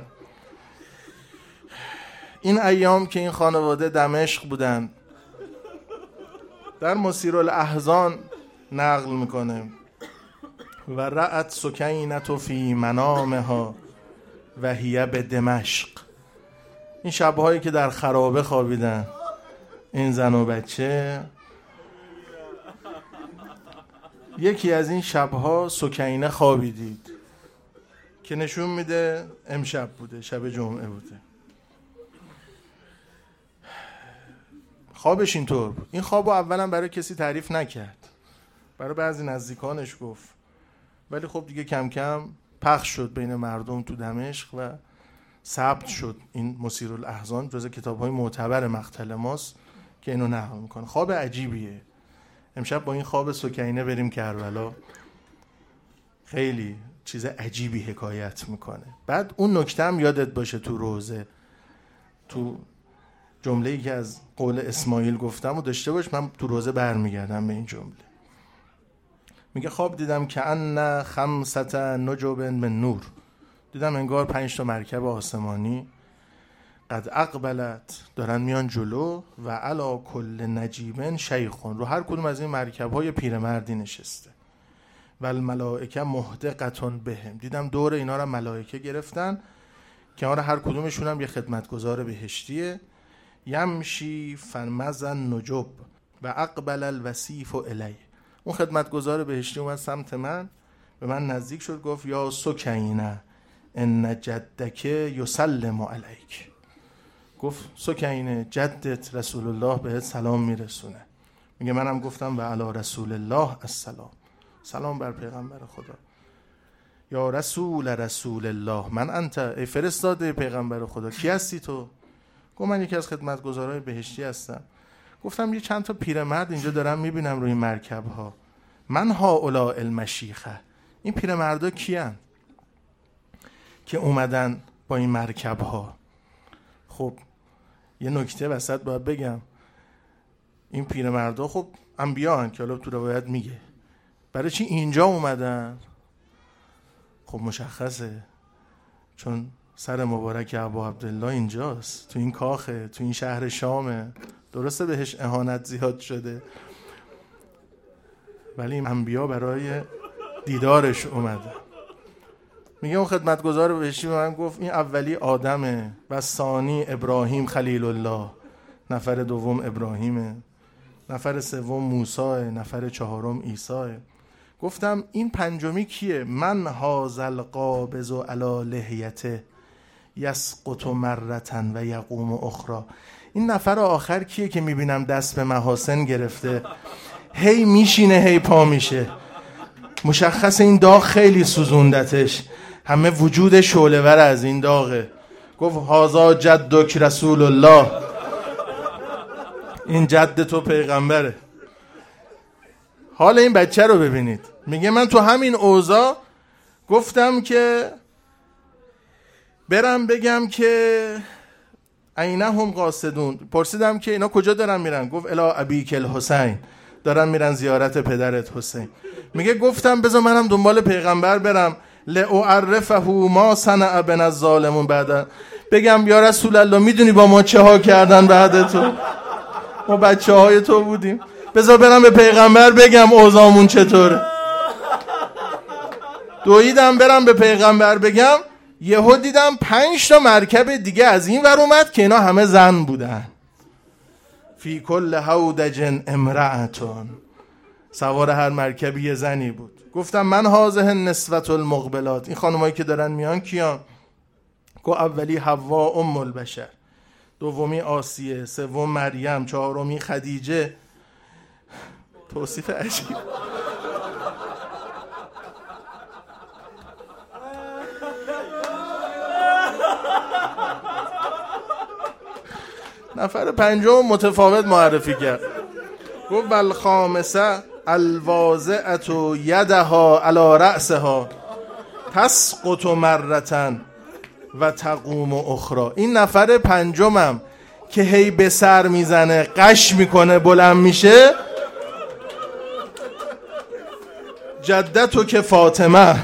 این ایام که این خانواده دمشق بودن، در مسیرالاحزان نقل میکنه و رأت سکینة فی منامها و هی به دمشق. این شبهایی که در خرابه خوابیدن این زن و بچه، یکی از این شبها سکینه خوابیدید که نشون میده امشب بوده، شب جمعه بوده. خوابش اینطور بود. این خوابو اولا برای کسی تعریف نکرد، برای بعضی نزدیکانش گفت، ولی خب دیگه کم کم پخش شد بین مردم تو دمشق و ثبت شد. این مسیرالاحزان جزو کتاب‌های معتبر مقتل ماست که اینو نقل میکنه. خواب عجیبیه. امشب با این خواب سکینه بریم کربلا، خیلی چیز عجیبی حکایت میکنه. بعد اون نکته هم یادت باشه تو روزه، تو جمله‌ای که از قول اسماعیل گفتم و داشته باش، من تو روزه برمیگردم به این جمله. میگه خواب دیدم که ان خمسة نجب من نور، دیدم انگار 5 تا مرکب آسمانی قد اقبلت، دارن میان جلو، و علی کل نجیب شیخون، رو هر کدوم از این مرکب‌های پیرمردی نشسته، و الملائکه محدقتون بهم، دیدم دور اینا رو ملائکه گرفتن، کنار هر کدومشون هم یه خدمتگزار بهشتیه. یمشی فرمزن نجوب و اقبل الوصیف الی، اون خدمتگزار بهشتی اومد سمت من، به من نزدیک شد، گفت یا سکینه ان جدک یسلم علیک، گفت سکینه جدت رسول الله بهت سلام میرسونه. میگه منم گفتم و علی رسول الله السلام، سلام بر پیغمبر خدا. یا رسول الله من انت، ای فرستاده پیغمبر خدا کی هستی تو؟ گفت من یکی از خدمتگزارای بهشتی هستم. گفتم یه چند تا پیرمرد اینجا دارم میبینم روی مرکب ها، من هؤلاء المشیخه، این پیرمردا کیان که اومدن با این مرکب ها؟ خب یه نکته وسط باید بگم، این پیرمردا خب انبیا هن که حالا تو روایت میگه، برای چی اینجا اومدن؟ خب مشخصه، چون سر مبارک ابا عبدالله اینجاست، تو این کاخه، تو این شهر شامه. درسته بهش اهانت زیاد شده، ولی انبیا برای دیدارش اومده. میگه اون خدمتگزار بهشتی به من گفت این اولی آدمه و ثانی ابراهیم خلیل الله، نفر دوم ابراهیمه، نفر سوم موسی، نفر چهارم عیسی. گفتم این پنجمی کیه؟ من هاذل قابض علی لحیته یسقط مرتن و یقوم اخرى. این نفر آخر کیه که میبینم دست به محاسن گرفته، هی میشینه هی پا میشه. مشخص این داغ خیلی سوزوندتش، همه وجود شعله‌ور از این داغه. گفت هازا جدک رسول الله، این جد تو پیغمبره. حال این بچه رو ببینید. میگه من تو همین اوضاع گفتم که برم بگم که اینهم قاصدون. پرسیدم که اینا کجا دارن میرن؟ گفت الی ابیک الحسین، دارن میرن زیارت پدرت حسین. میگه گفتم بذار منم دنبال پیغمبر برم، لاعرفه ما صنع بنا الظالمون، بعد بگم یا رسول الله میدونی با ما چه ها کردن بعد تو، ما بچه های تو بودیم، بذار برم به پیغمبر بگم اوضاعمون چطوره. دویدم برم به پیغمبر بگم، یهو دیدم 5 تا مرکب دیگه از این ور اومد که اینا همه زن بودن. فی کل هودج امرأتون، سوار هر مرکبی یه زنی بود. گفتم من هذه النسوة المقبلات، این خانمایی که دارن میان کیان؟ گو اولی حوا ام البشر، دومی آسیه، سوم مریم، چهارمی خدیجه. توصیف عجیب. نفر پنجم متفاوت معرفی کرد. گفت والخامسه الواضعه یدها علی رأسها تسقط مرتن و تقوم اخرى. این نفر پنجمم که هی به سر میزنه، قش میکنه، بلند میشه، جدتو که فاطمه،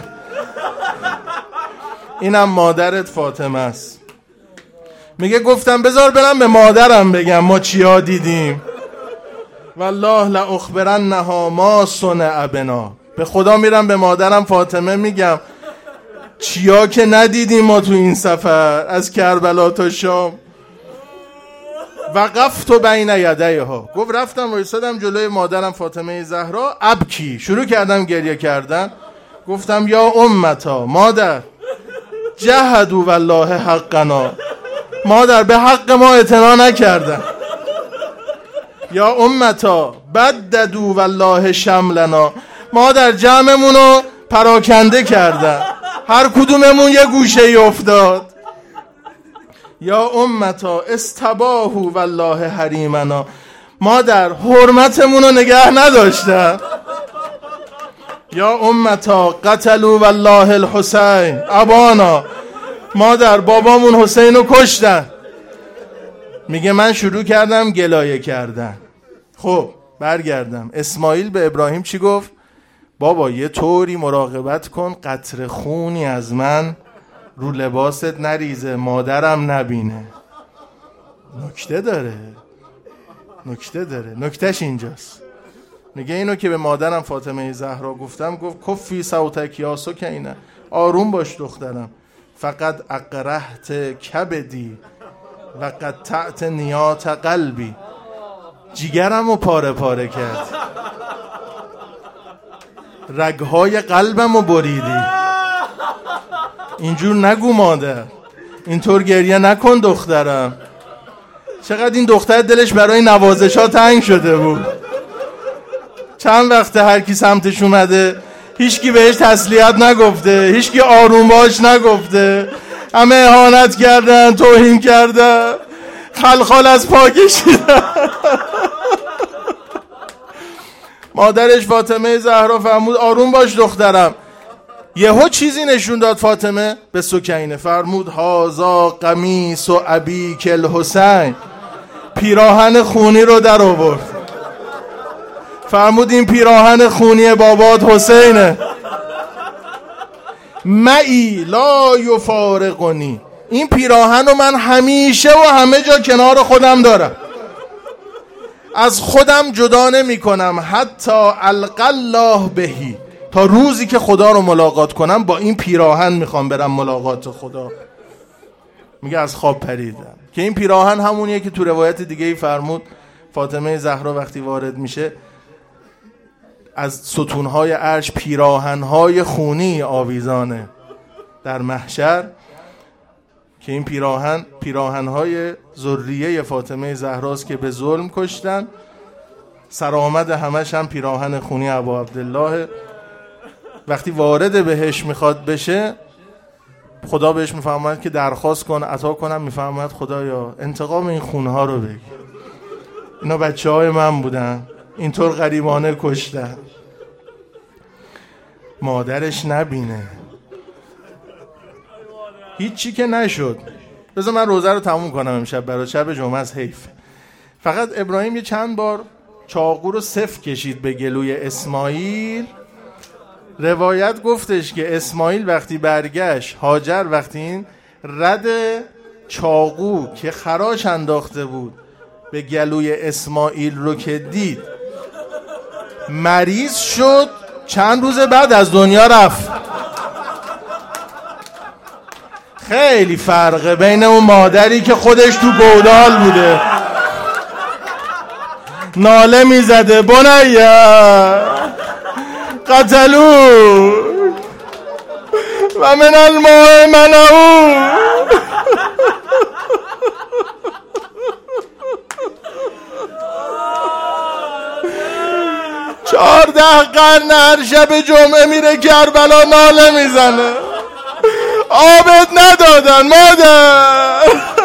اینم مادرت فاطمه است. میگه گفتم بذار برم به مادرم بگم ما چیا دیدیم. والله لاخبرنها ما صنع بنا، به خدا میرم به مادرم فاطمه میگم چیا که ندیدیم ما تو این سفر از کربلا تا شام. وقفت بین یدیها، گفت رفتم وایسادم جلوی مادرم فاطمه زهرا، ابکی، شروع کردم گریه کردن. گفتم یا امتا، مادر، جهدوا والله حقنا، مادر به حق ما اعتنا نکردن. یا امتا بددوا والله شملنا، مادر جمعمونو پراکنده کردن، هر کدوممون یه گوشه ای افتاد. یا امتا استباحوا والله حریمنا، مادر حرمتمونو نگه نداشتن. یا امتا قتلوا والله الحسین ابانا، مادر بابامون حسین رو کشتن. میگه من شروع کردم گلایه کردن. خب برگردم، اسماعیل به ابراهیم چی گفت؟ بابا یه طوری مراقبت کن قطره خونی از من رو لباست نریزه، مادرم نبینه. نکته داره، نکتهش اینجاست. میگه اینو که به مادرم فاطمه زهرا گفتم، گفت کفی صوتک یا سکینه، آروم باش دخترم، فقط اقرحت کبدی و قطعت نیات قلبی، جیگرمو پاره پاره کرد، رگهای قلبمو بریدی. اینجور نگو مادر، اینطور گریه نکن دخترم. چقدر این دختر دلش برای نوازش‌ها تنگ شده بود. چند وقته هر کی سمتش اومده هیچکی بهش تسلیت نگفته، هیچکی آروم باش نگفته، همه اهانت کردن، توهین کردن، خلخال از پا کشیدن. مادرش فاطمه زهرا فرمود آروم باش دخترم. یهو چیزی نشون داد فاطمه به سکینه، فرمود هازا قمیص و ابیک الحسین، پیراهن خونی رو در آورد. فرمود این پیراهن خونی بابات حسینه. معی لا یفارقنی، این پیراهن رو من همیشه و همه جا کنار خودم دارم، از خودم جدا نمی کنم، حتی القی الله بهی، تا روزی که خدا رو ملاقات کنم با این پیراهن میخوام برم ملاقات خدا. میگه از خواب پریدم، که این پیراهن همونیه که تو روایت دیگه ای فرمود فاطمه زهرا وقتی وارد میشه از ستونهای عرش پیراهنهای خونی آویزانه در محشر، که این پیراهنهای ذریه فاطمه زهراست که به ظلم کشتن، سرآمد همش هم پیراهن خونی ابا عبدالله. وقتی وارد بهش میخواد بشه خدا بهش میفرماید که درخواست کن عطا کنم، میفرماید خدایا انتقام این خونها رو بگیر، اینا بچه های من بودن اینطور غریبانه کشتن. مادرش نبینه هیچی که نشد. بذار من روزه رو تموم کنم امشب، برای شب جمعه از حیف. فقط ابراهیم یه چند بار چاقو رو صف کشید به گلوی اسماعیل. روایت گفتش که اسماعیل وقتی برگشت، هاجر وقتی این رد چاقو که خراش انداخته بود به گلوی اسماعیل رو که دید مریض شد، چند روز بعد از دنیا رفت. خیلی فرقه بین اون مادری که خودش تو گودال بوده ناله میزده بنیه قتلو و من الماء منعو، 14 قرن هر شب جمعه میره کربلا ناله میزنه آبت ندادن مادر.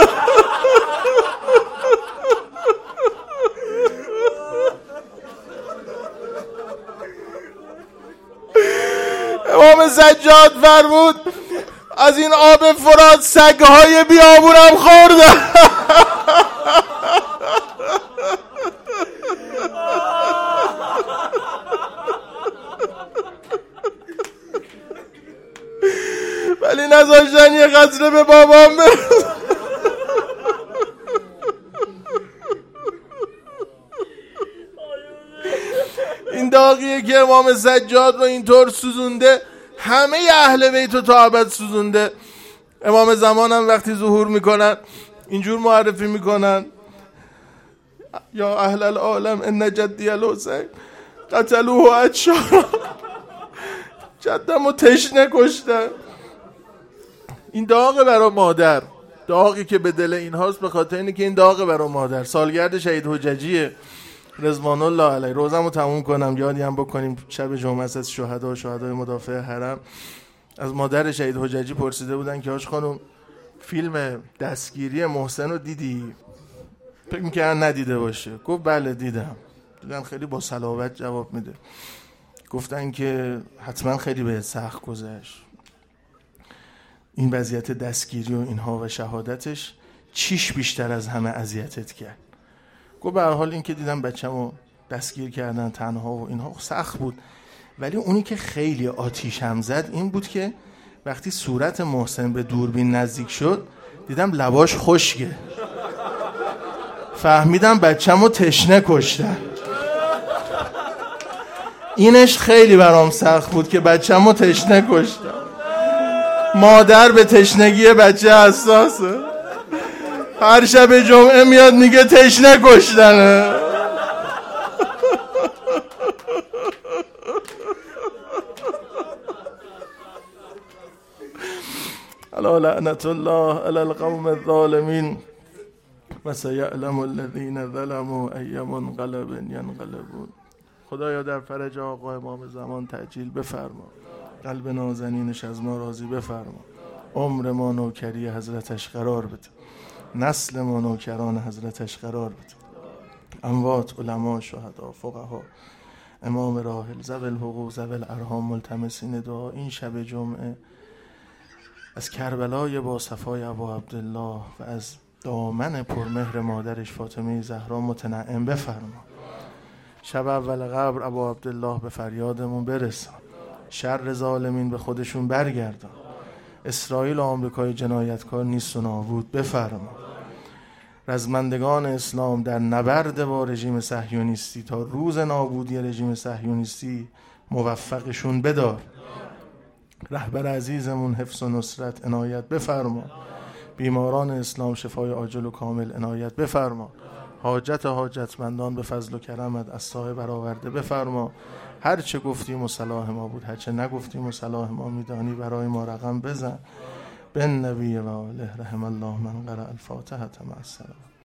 امام سجاد فرمود از این آب فرات سگهای بیابونم خوردن. ولی نذاشتن یه قطره به بابام برسن. این داغیه که امام سجاد رو اینطور سوزونده، همه اهل بیت رو تا ابد سوزونده. امام زمان هم وقتی ظهور میکنن اینجور معرفی میکنن یا اهل العالم ان جدی الحسین قتلوه اتشارا، جدم رو تشنه کشتن. این داغه برای مادر، داغی که به دل این هاست به خاطر اینه که این داغه برای مادر. سالگرد شهید حججیه رضوان الله علیه. روزمو تموم کنم یادی هم بکنیم شب جمعه از شهدای مدافع حرم. از مادر شهید حججی پرسیده بودن که هاش خانم فیلم دستگیری محسن رو دیدی؟ فکر می‌کردن ندیده باشه. گفت بله دیدم. خیلی با صلابت جواب میده. گفتن که حتما خیلی بهت سخت گذشت این وضعیت دستگیری و اینها و شهادتش، چیش بیشتر از همه اذیتت کرد؟ گفت به هر حال این که دیدم بچه‌مو دستگیر کردن تنها و اینها سخت بود، ولی اونی که خیلی آتیش هم زد این بود که وقتی صورت محسن به دوربین نزدیک شد دیدم لباش خشکه، فهمیدم بچه‌مو تشنه کشتن. اینش خیلی برام سخت بود که بچه‌مو تشنه کشتن. مادر به تشنگی بچه حساسه، هر شب جمعه میاد میگه تشنه کشتنه. الا لعنت الله علی القوم الظالمین و سیعلم الذین ظلموا ای منقلب ینقلبون. خدایا در فرج آقا امام زمان تعجیل بفرما، قلب نازنینش از ما راضی بفرما، عمر ما نوکری حضرتش قرار بده، نسل ما نوکران حضرتش قرار بده. اموات، علما، شهدا، فقها، امام راحل، ذوی الحقوق، ذوی الارحام، ملتمسین دعا این شب جمعه از کربلای با صفای ابا عبدالله و از دامن پرمهر مادرش فاطمه زهرا متنعم بفرما. شب اول قبر ابا عبدالله به فریادمون برسان. شر ظالمین به خودشون برگردان. اسرائیل و آمریکای جنایتکار نیست و نابود بفرما. رزمندگان اسلام در نبرد با رژیم صهیونیستی تا روز نابودی رژیم صهیونیستی موفقشون بدار. رهبر عزیزمون حفظ و نصرت عنایت بفرما. بیماران اسلام شفای عاجل و کامل عنایت بفرما. حاجتمندان به فضل و کرمت از سایه برآورده بفرما. هر چه گفتیم و صلاح ما بود، هر چه نگفتیم و صلاح ما میدانی برای ما رقم بزن. بن نبی و آله رحم الله من قرأ الفاتحه مع السلام.